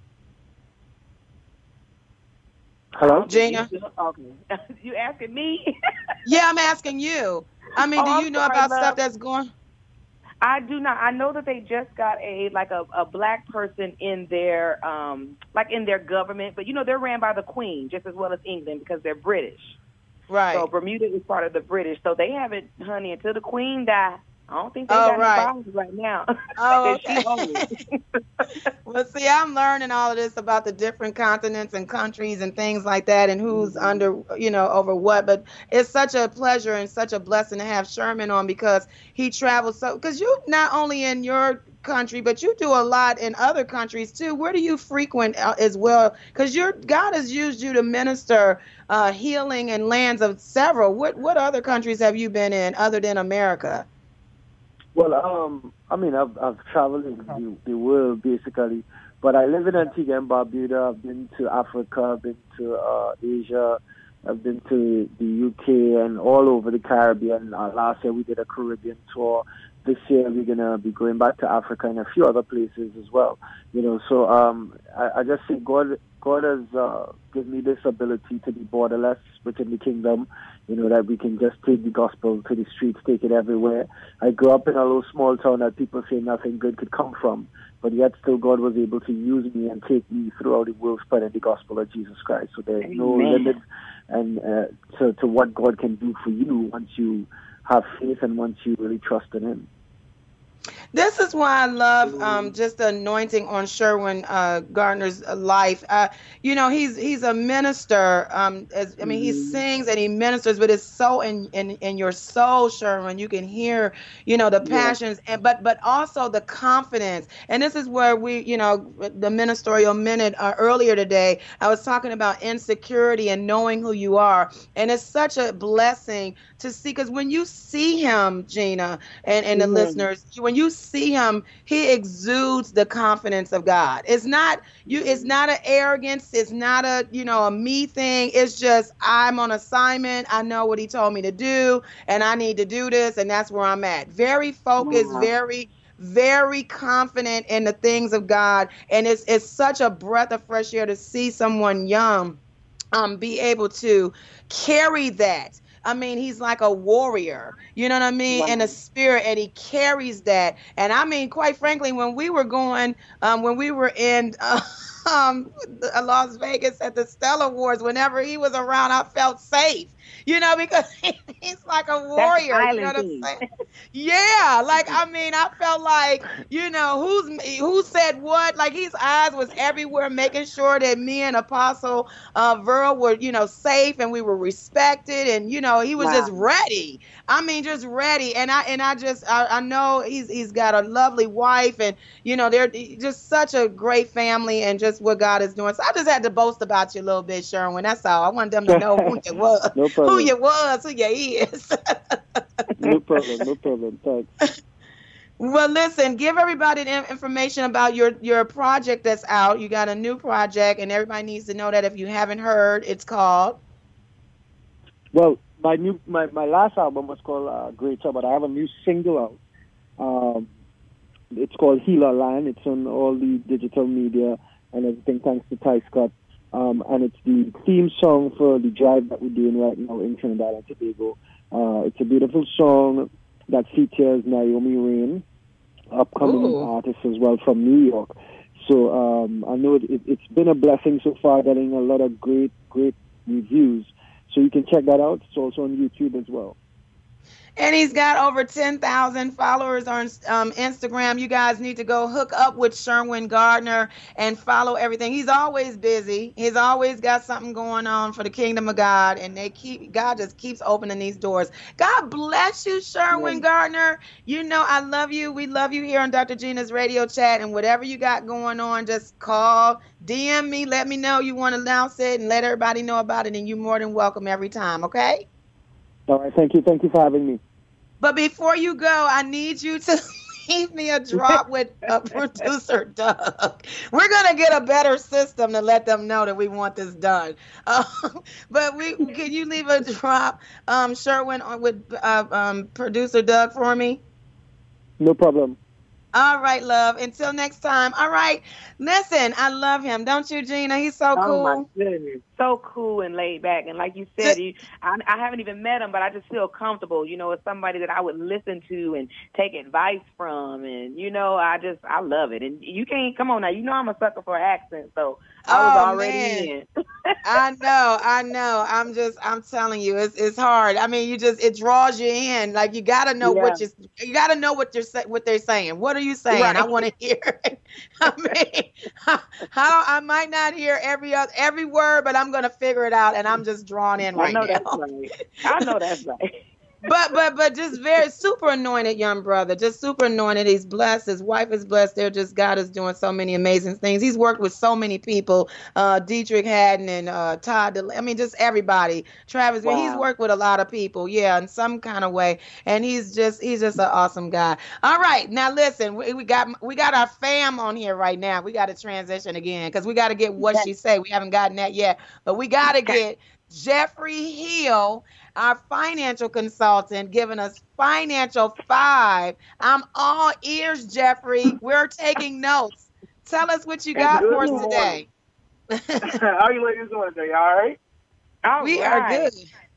Hello? Gina? Okay. You asking me? Yeah, I'm asking you. I mean, Oh, do I'm you know sorry, about love. stuff that's going? I do not. I know that they just got a like a, a black person in their um like in their government, but you know they're ran by the Queen just as well as England because they're British. Right. So Bermuda is part of the British. So they haven't, honey, until the Queen died. I don't think they Oh, got right. no problems right now. Oh, And she owns okay. it. Well, see, I'm learning all of this about the different continents and countries and things like that, and who's Mm-hmm. under, you know, over what. But it's such a pleasure and such a blessing to have Sherman on, because he travels so. Because you not only in your country, but you do a lot in other countries too. Where do you frequent uh, as well? Because your God has used you to minister uh, healing in lands of several. What what other countries have you been in other than America? Well, um, I mean, I've, I've traveled in the, the world, basically, but I live in Antigua and Barbuda. I've been to Africa, I've been to uh, Asia, I've been to the U K, and all over the Caribbean. Uh, last year we did a Caribbean tour. This year we're going to be going back to Africa and a few other places as well. You know, so um, I, I just say God, God has uh, given me this ability to be borderless within the kingdom, you know, that we can just take the gospel to the streets, take it everywhere. I grew up in a little small town that people say nothing good could come from, but yet still God was able to use me and take me throughout the world spreading the gospel of Jesus Christ. So there's no Amen. limit and uh, to, to what God can do for you once you have faith and once you really trust in him. This is why I love um, just the anointing on Sherwin uh, Gardner's life. Uh, you know, he's he's a minister. Um, as, I mean, he sings and he ministers, but it's so in, in, in your soul, Sherwin. You can hear, you know, the passions, yeah. and but but also the confidence. And this is where we, you know, the ministerial minute uh, earlier today, I was talking about insecurity and knowing who you are. And it's such a blessing to see, because when you see him, Gina, and, and the mm-hmm. listeners, when you see him, he exudes the confidence of God. It's not you. It's not an arrogance. It's not a, you know, a me thing. It's just, I'm on assignment. I know what he told me to do, and I need to do this, and that's where I'm at. Very focused, yeah. very, very confident in the things of God. And it's it's such a breath of fresh air to see someone young um, be able to carry that. I mean, he's like a warrior, you know what I mean, wow. in a spirit, and he carries that. And I mean, quite frankly, when we were going, um, when we were in uh, um, Las Vegas at the Stellar Awards, whenever he was around, I felt safe, you know, because he's like a warrior, you know what I'm saying? Yeah, like, I mean, I felt like, you know, who's who said what, like his eyes was everywhere, making sure that me and Apostle uh, Verl were, you know, safe, and we were respected, and, you know, he was wow. just ready. I mean, just ready. And I and I just, I, I know he's he's got a lovely wife, and, you know, they're just such a great family, and just what God is doing. So I just had to boast about you a little bit, Sherwin. That's all. I want them to know who you was, no who you was, who you is. No problem. No problem. Thanks. Well, listen, give everybody the information about your, your project that's out. You got a new project, and everybody needs to know that if you haven't heard, it's called. Well, my new my, my last album was called uh, Great Job, but I have a new single out. Um, it's called Healer Land. It's on all the digital media and everything, thanks to Ty Scott. Um, and it's the theme song for the drive that we're doing right now in Trinidad and Tobago. Uh, it's a beautiful song that features Naomi Rain, upcoming Ooh. artist as well from New York. So um, I know it, it, it's been a blessing so far, getting a lot of great, great reviews. So you can check that out. It's also on YouTube as well. And he's got over ten thousand followers on um, Instagram. You guys need to go hook up with Sherwin Gardner and follow everything. He's always busy. He's always got something going on for the kingdom of God. And they keep God just keeps opening these doors. God bless you, Sherwin yeah. Gardner. You know I love you. We love you here on Doctor Gina's Radio Chat. And whatever you got going on, just call, D M me, let me know you want to announce it, and let everybody know about it. And you're more than welcome every time, okay? All right. Thank you. Thank you for having me. But before you go, I need you to leave me a drop with uh, producer Doug. We're going to get a better system to let them know that we want this done. Uh, but we can you leave a drop, um, Sherwin, with uh, um, producer Doug for me? No problem. All right, love. Until next time. All right. Listen, I love him. Don't you, Gina? He's so oh cool. My goodness. So cool and laid back. And like you said, you, I, I haven't even met him, but I just feel comfortable. You know, it's somebody that I would listen to and take advice from. And, you know, I just, I love it. And you can't, come on now, you know I'm a sucker for accent, so I was oh, already man. in. I know, I know. I'm just, I'm telling you, it's it's hard. I mean, you just, it draws you in. Like, you got to know yeah. what you, you got to know what you're what they're saying. What are you saying? Right. I want to hear it. I mean, I, I, I might not hear every other, every word, but I'm going to figure it out, and I'm just drawn in right I know now. That's right. I know that's right. But but but just very super anointed young brother, just super anointed. He's blessed. His wife is blessed. They're just, God is doing so many amazing things. He's worked with so many people, uh, Dietrich Haddon and uh, Todd. DeLay, I mean, just everybody. Travis, wow. He's worked with a lot of people, yeah, in some kind of way. And he's just he's just an awesome guy. All right, now listen, we, we got we got our fam on here right now. We got to transition again because we got to get what she say. We haven't gotten that yet, but we got to get Jeffrey Hill, our financial consultant, giving us financial five. I'm all ears, Jeffrey. We're taking notes. Tell us what you got for us today. How you ladies doing today? All right? All we right. are good.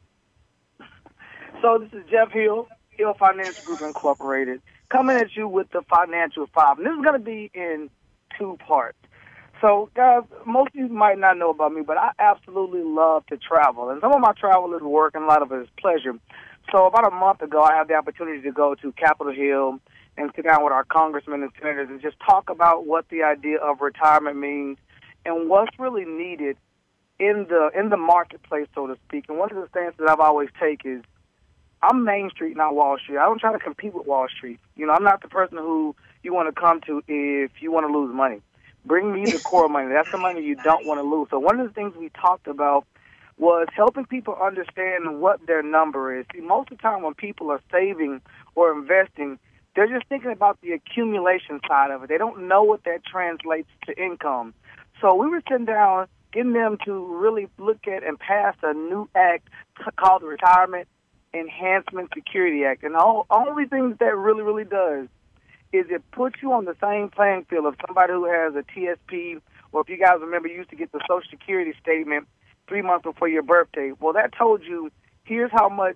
So this is Jeff Hill, Hill Financial Group Incorporated, coming at you with the Financial Five. And this is going to be in two parts. So, guys, most of you might not know about me, but I absolutely love to travel. And some of my travel is work, and a lot of it is pleasure. So about a month ago, I had the opportunity to go to Capitol Hill and sit down with our congressmen and senators and just talk about what the idea of retirement means and what's really needed in the in the marketplace, so to speak. And one of the things that I've always take is I'm Main Street, not Wall Street. I don't try to compete with Wall Street. You know, I'm not the person who you want to come to if you want to lose money. Bring me the core money. That's the money you don't want to lose. So one of the things we talked about was helping people understand what their number is. See, most of the time when people are saving or investing, they're just thinking about the accumulation side of it. They don't know what that translates to income. So we were sitting down, getting them to really look at and pass a new act called the Retirement Enhancement Security Act. And the only thing that that really, really does is it puts you on the same playing field of somebody who has a T S P, or if you guys remember, you used to get the Social Security statement three months before your birthday. Well, that told you, here's how much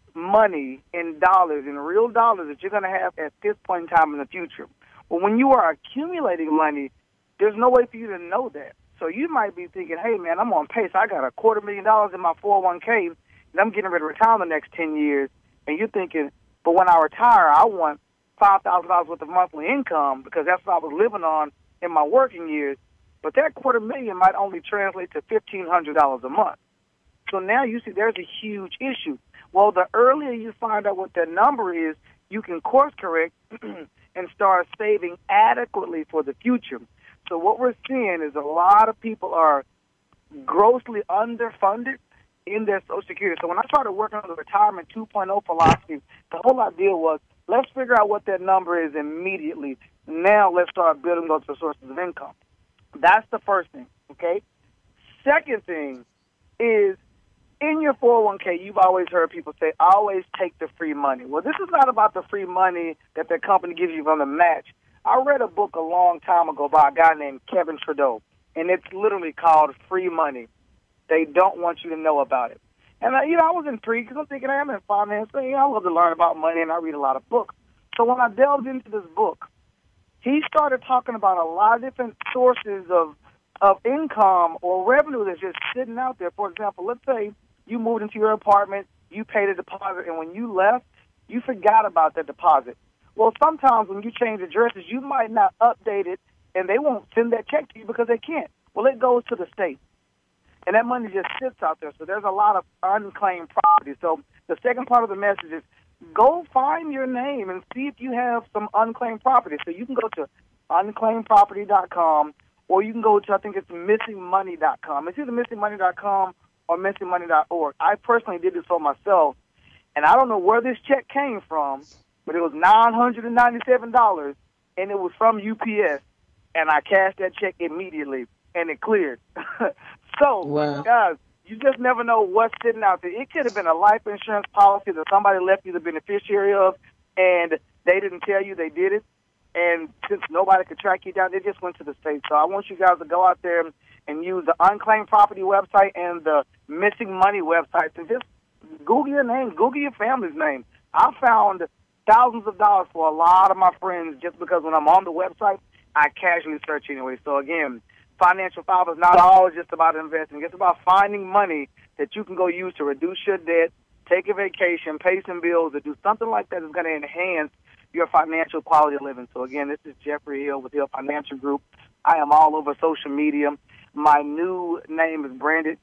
money in dollars, in real dollars, that you're going to have at this point in time in the future. Well, when you are accumulating money, there's no way for you to know that. So you might be thinking, hey, man, I'm on pace. I got a quarter million dollars in my four oh one k, and I'm getting ready to retire in the next ten years. And you're thinking, but when I retire, I want five thousand dollars worth of monthly income because that's what I was living on in my working years. But that quarter million might only translate to fifteen hundred dollars a month. So now you see there's a huge issue. Well, the earlier you find out what that number is, you can course correct and start saving adequately for the future. So what we're seeing is a lot of people are grossly underfunded in their Social Security. So when I started working on the Retirement two point oh philosophy, the whole idea was let's figure out what that number is immediately. Now let's start building those sources of income. That's the first thing, okay? Second thing is in your four oh one k, you've always heard people say, always take the free money. Well, this is not about the free money that the company gives you from the match. I read a book a long time ago by a guy named Kevin Trudeau, and it's literally called Free Money. They don't want you to know about it. And, uh, you know, I was intrigued because I'm thinking, I'm in finance. So, you know, I love to learn about money, and I read a lot of books. So when I delved into this book, he started talking about a lot of different sources of of income or revenue that's just sitting out there. For example, let's say you moved into your apartment, you paid a deposit, and when you left, you forgot about that deposit. Well, sometimes when you change addresses, you might not update it, and they won't send that check to you because they can't. Well, it goes to the state, and that money just sits out there. So there's a lot of unclaimed property. So the second part of the message is go find your name and see if you have some unclaimed property. So you can go to unclaimed property dot com, or you can go to, I think it's missing money dot com. It's either missing money dot com or missing money dot org. I personally did this for myself, and I don't know where this check came from, but it was nine hundred ninety-seven dollars, and it was from U P S, and I cashed that check immediately, and it cleared. So, wow. Guys, you just never know what's sitting out there. It could have been a life insurance policy that somebody left you the beneficiary of, and they didn't tell you they did it, and since nobody could track you down, they just went to the state. So I want you guys to go out there and use the Unclaimed Property website and the Missing Money website, and just Google your name, Google your family's name. I found thousands of dollars for a lot of my friends just because when I'm on the website, I casually search anyway. So again, Financial Five is not always just about investing. It's about finding money that you can go use to reduce your debt, take a vacation, pay some bills, or do something like that that's going to enhance your financial quality of living. So again, this is Jeffrey Hill with Hill Financial Group. I am all over social media. My new name is branded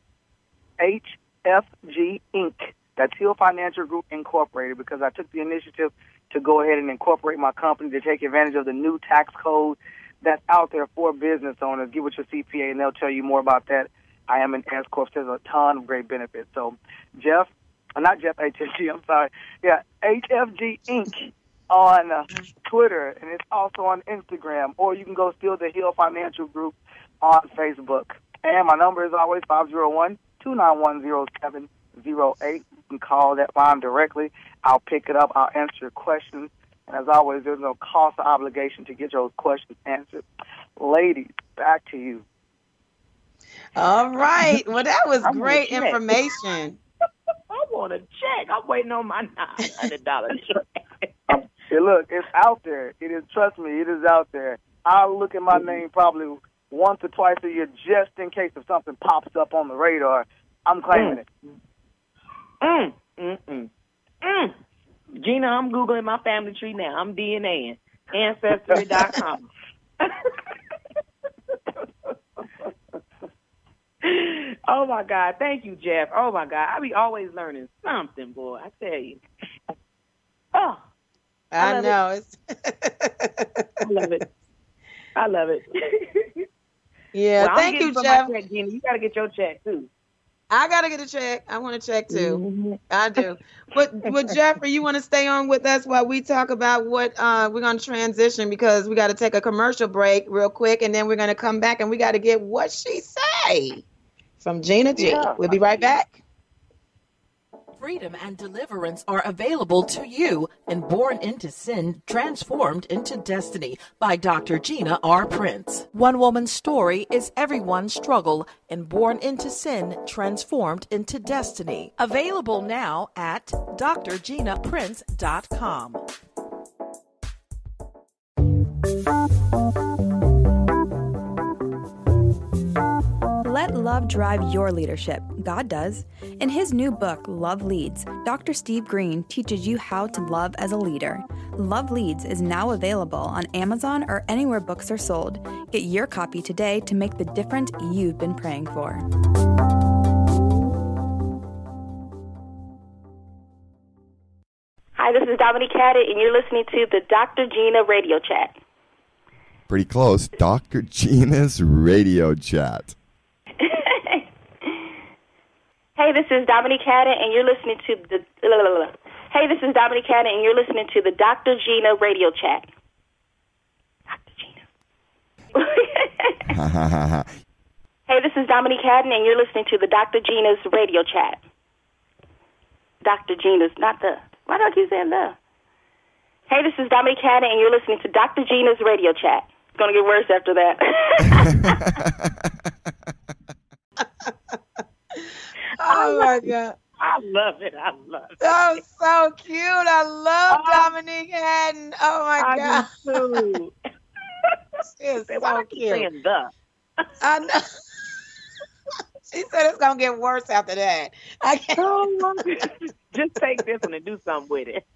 H F G Incorporated. That's Hill Financial Group Incorporated, because I took the initiative to go ahead and incorporate my company to take advantage of the new tax code that's out there for business owners. Get with your C P A, and they'll tell you more about that. I am an S Corp. There's a ton of great benefits. So, Jeff, uh, not Jeff H F G, I'm sorry. Yeah, H F G Incorporated on uh, Twitter, and it's also on Instagram. Or you can go steal the Hill Financial Group on Facebook. And my number is always five oh one, two nine one, oh seven oh eight. You can call that line directly. I'll pick it up. I'll answer your questions. And as always, there's no cost or obligation to get those questions answered. Ladies, back to you. All right. Well, that was great information. I want a check. I'm waiting on my nine hundred dollars check. um, hey, look, it's out there. It is. Trust me, it is out there. I'll look at my name probably once or twice a year just in case if something pops up on the radar. I'm claiming mm. it. Mm, mm, mm, mm. Gina, I'm Googling my family tree now. I'm DNAing. Ancestry dot com. Oh, my God. Thank you, Jeff. Oh, my God. I be always learning something, boy. I tell you. Oh, I, I know. It. I love it. I love it. Yeah, well, thank you, Jeff. My check, Gina. You got to get your check, too. I got to get a check. I want a check, too. Mm-hmm. I do. But, but Jeffrey, you want to stay on with us while we talk about what uh, we're going to transition, because we got to take a commercial break real quick, and then we're going to come back and we got to get What She Say from Gina G. Yeah. We'll be right back. Freedom and deliverance are available to you in Born into Sin, Transformed into Destiny by Doctor Gina R. Prince. One woman's story is everyone's struggle in Born into Sin, Transformed into Destiny. Available now at dr gina prince dot com. Let love drive your leadership. God does. In his new book, Love Leads, Doctor Steve Green teaches you how to love as a leader. Love Leads is now available on Amazon or anywhere books are sold. Get your copy today to make the difference you've been praying for. Hi, this is Dominique Caddy, and you're listening to the Doctor Gina Radio Chat. Pretty close. Doctor Gina's Radio Chat. Hey, this is Dominique Caddy, and you're listening to the. Hey, this is Dominique Caddy, and you're listening to the Doctor Gina Radio Chat. Doctor Gina. Hey, this is Dominique Caddy, and you're listening to the Doctor Gina's Radio Chat. Doctor Gina's, not the. Why do I keep saying the? Hey, this is Dominique Caddy, and you're listening to Doctor Gina's Radio Chat. It's going to get worse after that. Oh, my God. I love it. I love it. Oh, so cute. I love oh, Dominique Haddon. Oh, my I God. Do too. She is so Why cute. Saying the? I know. She said it's going to get worse after that. I can't. Oh, my God. Just take this one and do something with it.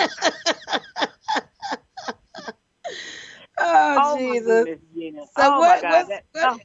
Oh, oh, Jesus. My goodness, so oh, what, my God. What, oh.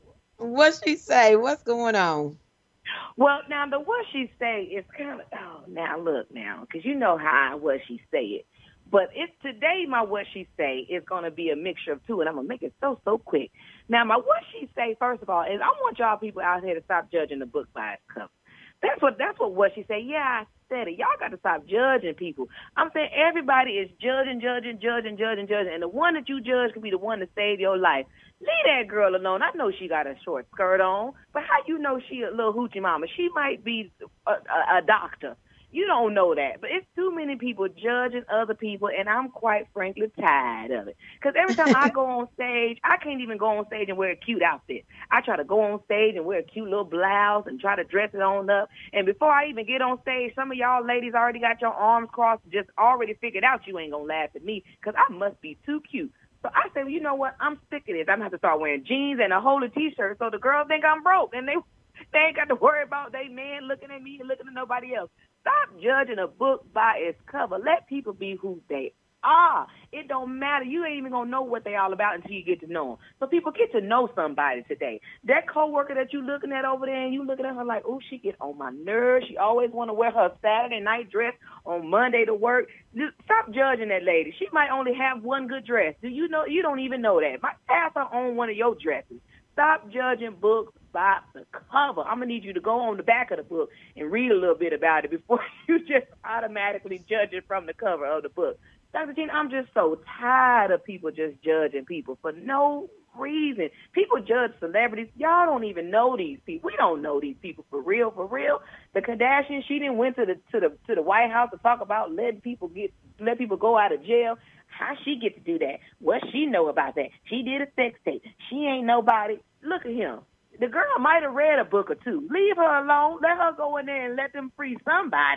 what she say? What's going on? Well, now, the what she say is kind of, oh, now, look now, because you know how what she say it. But it's today, my what she say is going to be a mixture of two, and I'm going to make it so, so quick. Now, my what she say, first of all, is I want y'all people out here to stop judging the book by its cover. That's what that's what what she say. Yeah, I said it. Y'all got to stop judging people. I'm saying everybody is judging, judging, judging, judging, judging, and the one that you judge could be the one to save your life. Leave that girl alone. I know she got a short skirt on, but how you know she a little hoochie mama? She might be a, a, a doctor. You don't know that. But it's too many people judging other people, and I'm quite frankly tired of it. Because every time I go on stage, I can't even go on stage and wear a cute outfit. I try to go on stage and wear a cute little blouse and try to dress it on up. And before I even get on stage, some of y'all ladies already got your arms crossed, just already figured out you ain't going to laugh at me because I must be too cute. So I say, well, you know what? I'm sick of this. I'm going to have to start wearing jeans and a holey T-shirt so the girls think I'm broke. And they, they ain't got to worry about they man looking at me and looking at nobody else. Stop judging a book by its cover. Let people be who they are. It don't matter. You ain't even going to know what they all about until you get to know them. So people get to know somebody today. That coworker that you looking at over there and you looking at her like, oh, she get on my nerves. She always want to wear her Saturday night dress on Monday to work. Stop judging that lady. She might only have one good dress. Do you know? You don't even know that. Might pass her on one of your dresses. Stop judging books by the cover. I'm going to need you to go on the back of the book and read a little bit about it before you just automatically judge it from the cover of the book. Doctor Gina, I'm just so tired of people just judging people for no reason. People judge celebrities. Y'all don't even know these people. We don't know these people for real, for real. The Kardashians, she didn't went to the to the to the White House to talk about letting people get let people go out of jail. How she get to do that? What she know about that? She did a sex tape. She ain't nobody. Look at him. The girl might have read a book or two. Leave her alone. Let her go in there and let them free somebody.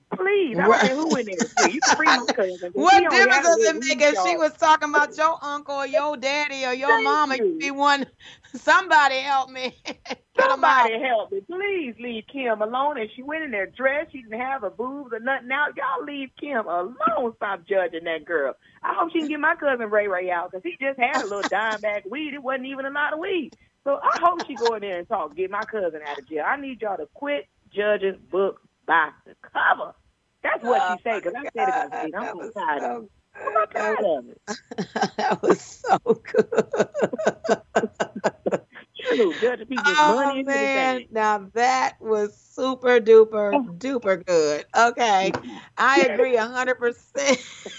Please, I don't care who in there is free. You can free my cousin. What difference does it make if she was talking about your uncle or your daddy or your Thank mama? you. You be one. Somebody help me. Somebody help me. Please leave Kim alone. If she went in there dressed, she didn't have her boobs or nothing out. Y'all leave Kim alone. Stop judging that girl. I hope she can get my cousin Ray Ray out because he just had a little dime bag weed. It wasn't even a lot of weed. So I hope she go in there and talk, get my cousin out of jail. I need y'all to quit judging books by the cover. That's what Oh, she said, because I said it because that I'm was so tired so of it. I'm not tired of it. That was so good. True, judging people's Oh money and man, everything. now that was super duper duper good. Okay, I agree a hundred percent.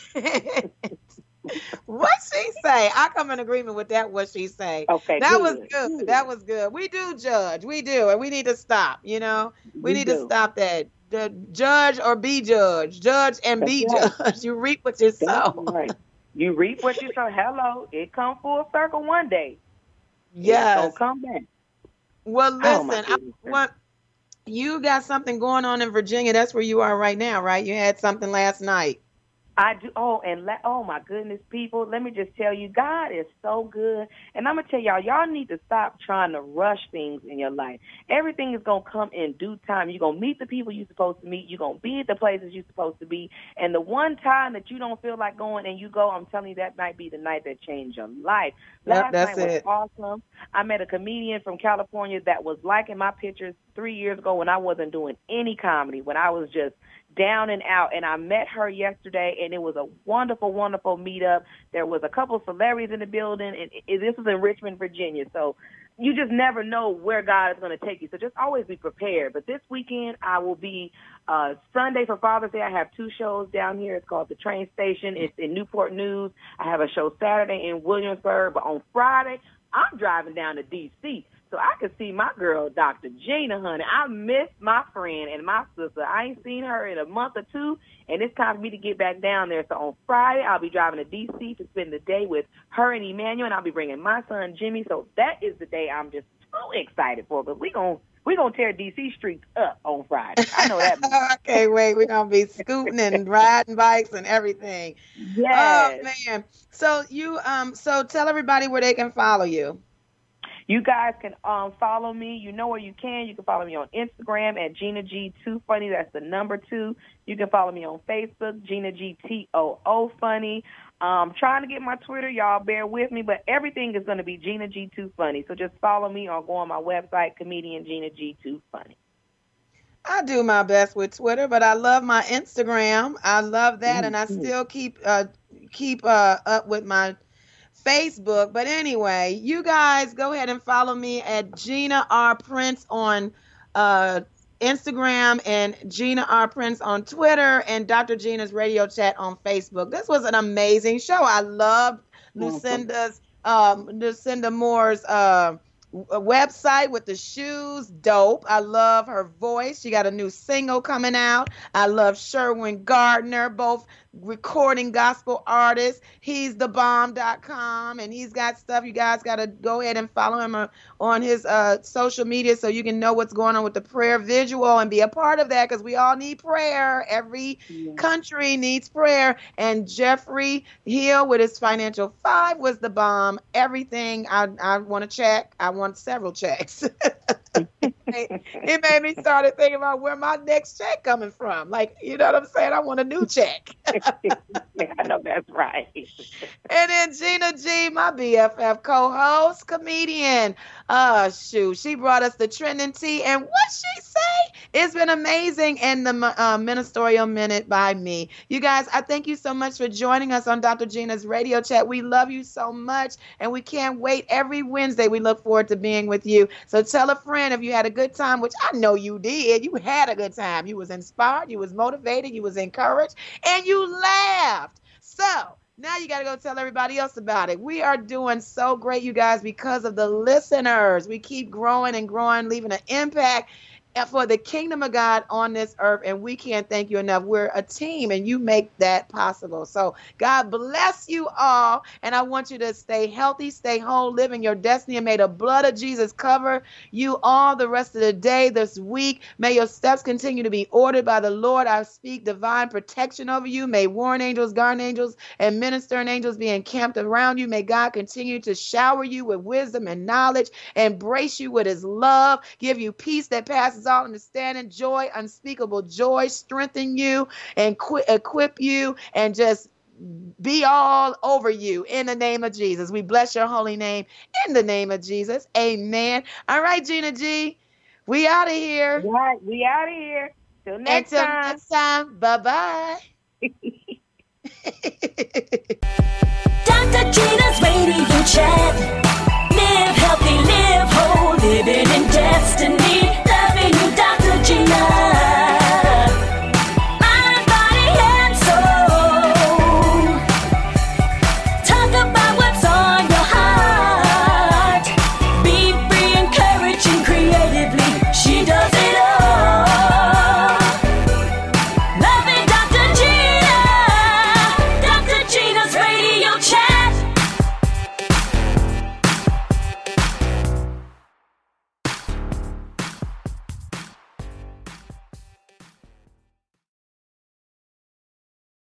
What she say? I come in agreement with that. What she say? Okay, that good. was good. Good. That was good. We do judge. We do, and we need to stop. You know, we, We need do. to stop that. The judge or be judged. Judge and That's be right. judged. You reap what you That's sow. right. You reap what you sow. Hello, it come full circle one day. Yes. It's gonna come back. Well, Oh, my listen, I goodness. want you got something going on in Virginia. That's where you are right now, right? You had something last night. I do. Oh, and la- oh my goodness, people, let me just tell you, God is so good. And I'm going to tell y'all, y'all need to stop trying to rush things in your life. Everything is going to come in due time. You're going to meet the people you're supposed to meet. You're going to be at the places you're supposed to be. And the one time that you don't feel like going and you go, I'm telling you, that might be the night that changed your life. Yep, Last that's night was it. awesome. I met a comedian from California that was liking my pictures three years ago when I wasn't doing any comedy, when I was just down and out, and I met her yesterday, and it was a wonderful, wonderful meetup. There was a couple of celebrities in the building, and it, this was in Richmond, Virginia, so you just never know where God is going to take you, so just always be prepared. But this weekend, I will be, uh, Sunday for Father's Day, I have two shows down here. It's called The Train Station. It's in Newport News. I have a show Saturday in Williamsburg, but on Friday, I'm driving down to D C so I could see my girl, Doctor Gina, honey. I miss my friend and my sister. I ain't seen her in a month or two, and it's time for me to get back down there. So on Friday, I'll be driving to D C to spend the day with her and Emmanuel, and I'll be bringing my son, Jimmy. So that is the day I'm just so excited for, because we're going we gonna tear D C streets up on Friday. I know that. I can't wait. We're going to be scooting and riding bikes and everything. Yes. Oh, man. So you, um, so tell everybody where they can follow you. You guys can um, follow me. You know where you can. You can follow me on Instagram at Gina G two Funny. That's the number two. You can follow me on Facebook, Gina G T O O Funny. Um, trying to get my Twitter. Y'all bear with me, but everything is going to be Gina G two Funny. So just follow me or go on my website, Comedian Gina G two Funny. I do my best with Twitter, but I love my Instagram. I love that, and I still keep uh, keep uh, up with my Facebook. But anyway, you guys go ahead and follow me at Gina R. Prince on uh, Instagram and Gina R. Prince on Twitter and Doctor Gina's Radio Chat on Facebook. This was an amazing show. I loved Lucinda's, um, Lucinda Moore's uh, website with the shoes. Dope. I love her voice. She got a new single coming out. I love Sherwin Gardner, both recording gospel artists. He's the bomb dot com, and he's got stuff. You guys got to go ahead and follow him uh, on his uh, social media so you can know what's going on with the prayer visual and be a part of that, because we all need prayer. Every yeah. country needs prayer. And Jeffrey Hill with his Financial Five was the bomb. Everything I, I want to check. I want several checks. It made me start thinking about where my next check coming from. Like, you know what I'm saying? I want a new check. I know that's right. And then Gina G, my B F F co-host, comedian. Uh, shoot, she brought us the trending tea. And what she say? It's been amazing. And the uh, ministerial minute by me. You guys, I thank you so much for joining us on Doctor Gina's Radio Chat. We love you so much, and we can't wait every Wednesday. We look forward to being with you. So tell a friend if you had a good time, which I know you did. You had a good time. You was inspired, you was motivated, you was encouraged, and you laughed. So now you got to go tell everybody else about it. We are doing so great, you guys, because of the listeners. We keep growing and growing, leaving an impact for the kingdom of God on this earth, and we can't thank you enough. We're a team, and you make that possible. So God bless you all, and I want you to stay healthy, stay whole, live in your destiny, and may the blood of Jesus cover you all the rest of the day, this week. May your steps continue to be ordered by the Lord. I speak divine protection over you. May warring angels, guardian angels, and ministering angels be encamped around you. May God continue to shower you with wisdom and knowledge, embrace you with his love, give you peace that passes all understanding, joy, unspeakable joy, strengthen you and qu- equip you, and just be all over you in the name of Jesus. We bless your holy name in the name of Jesus. Amen. All right, Gina G, we out of here. All right, we out of here. Till next Until time. next time. Bye-bye.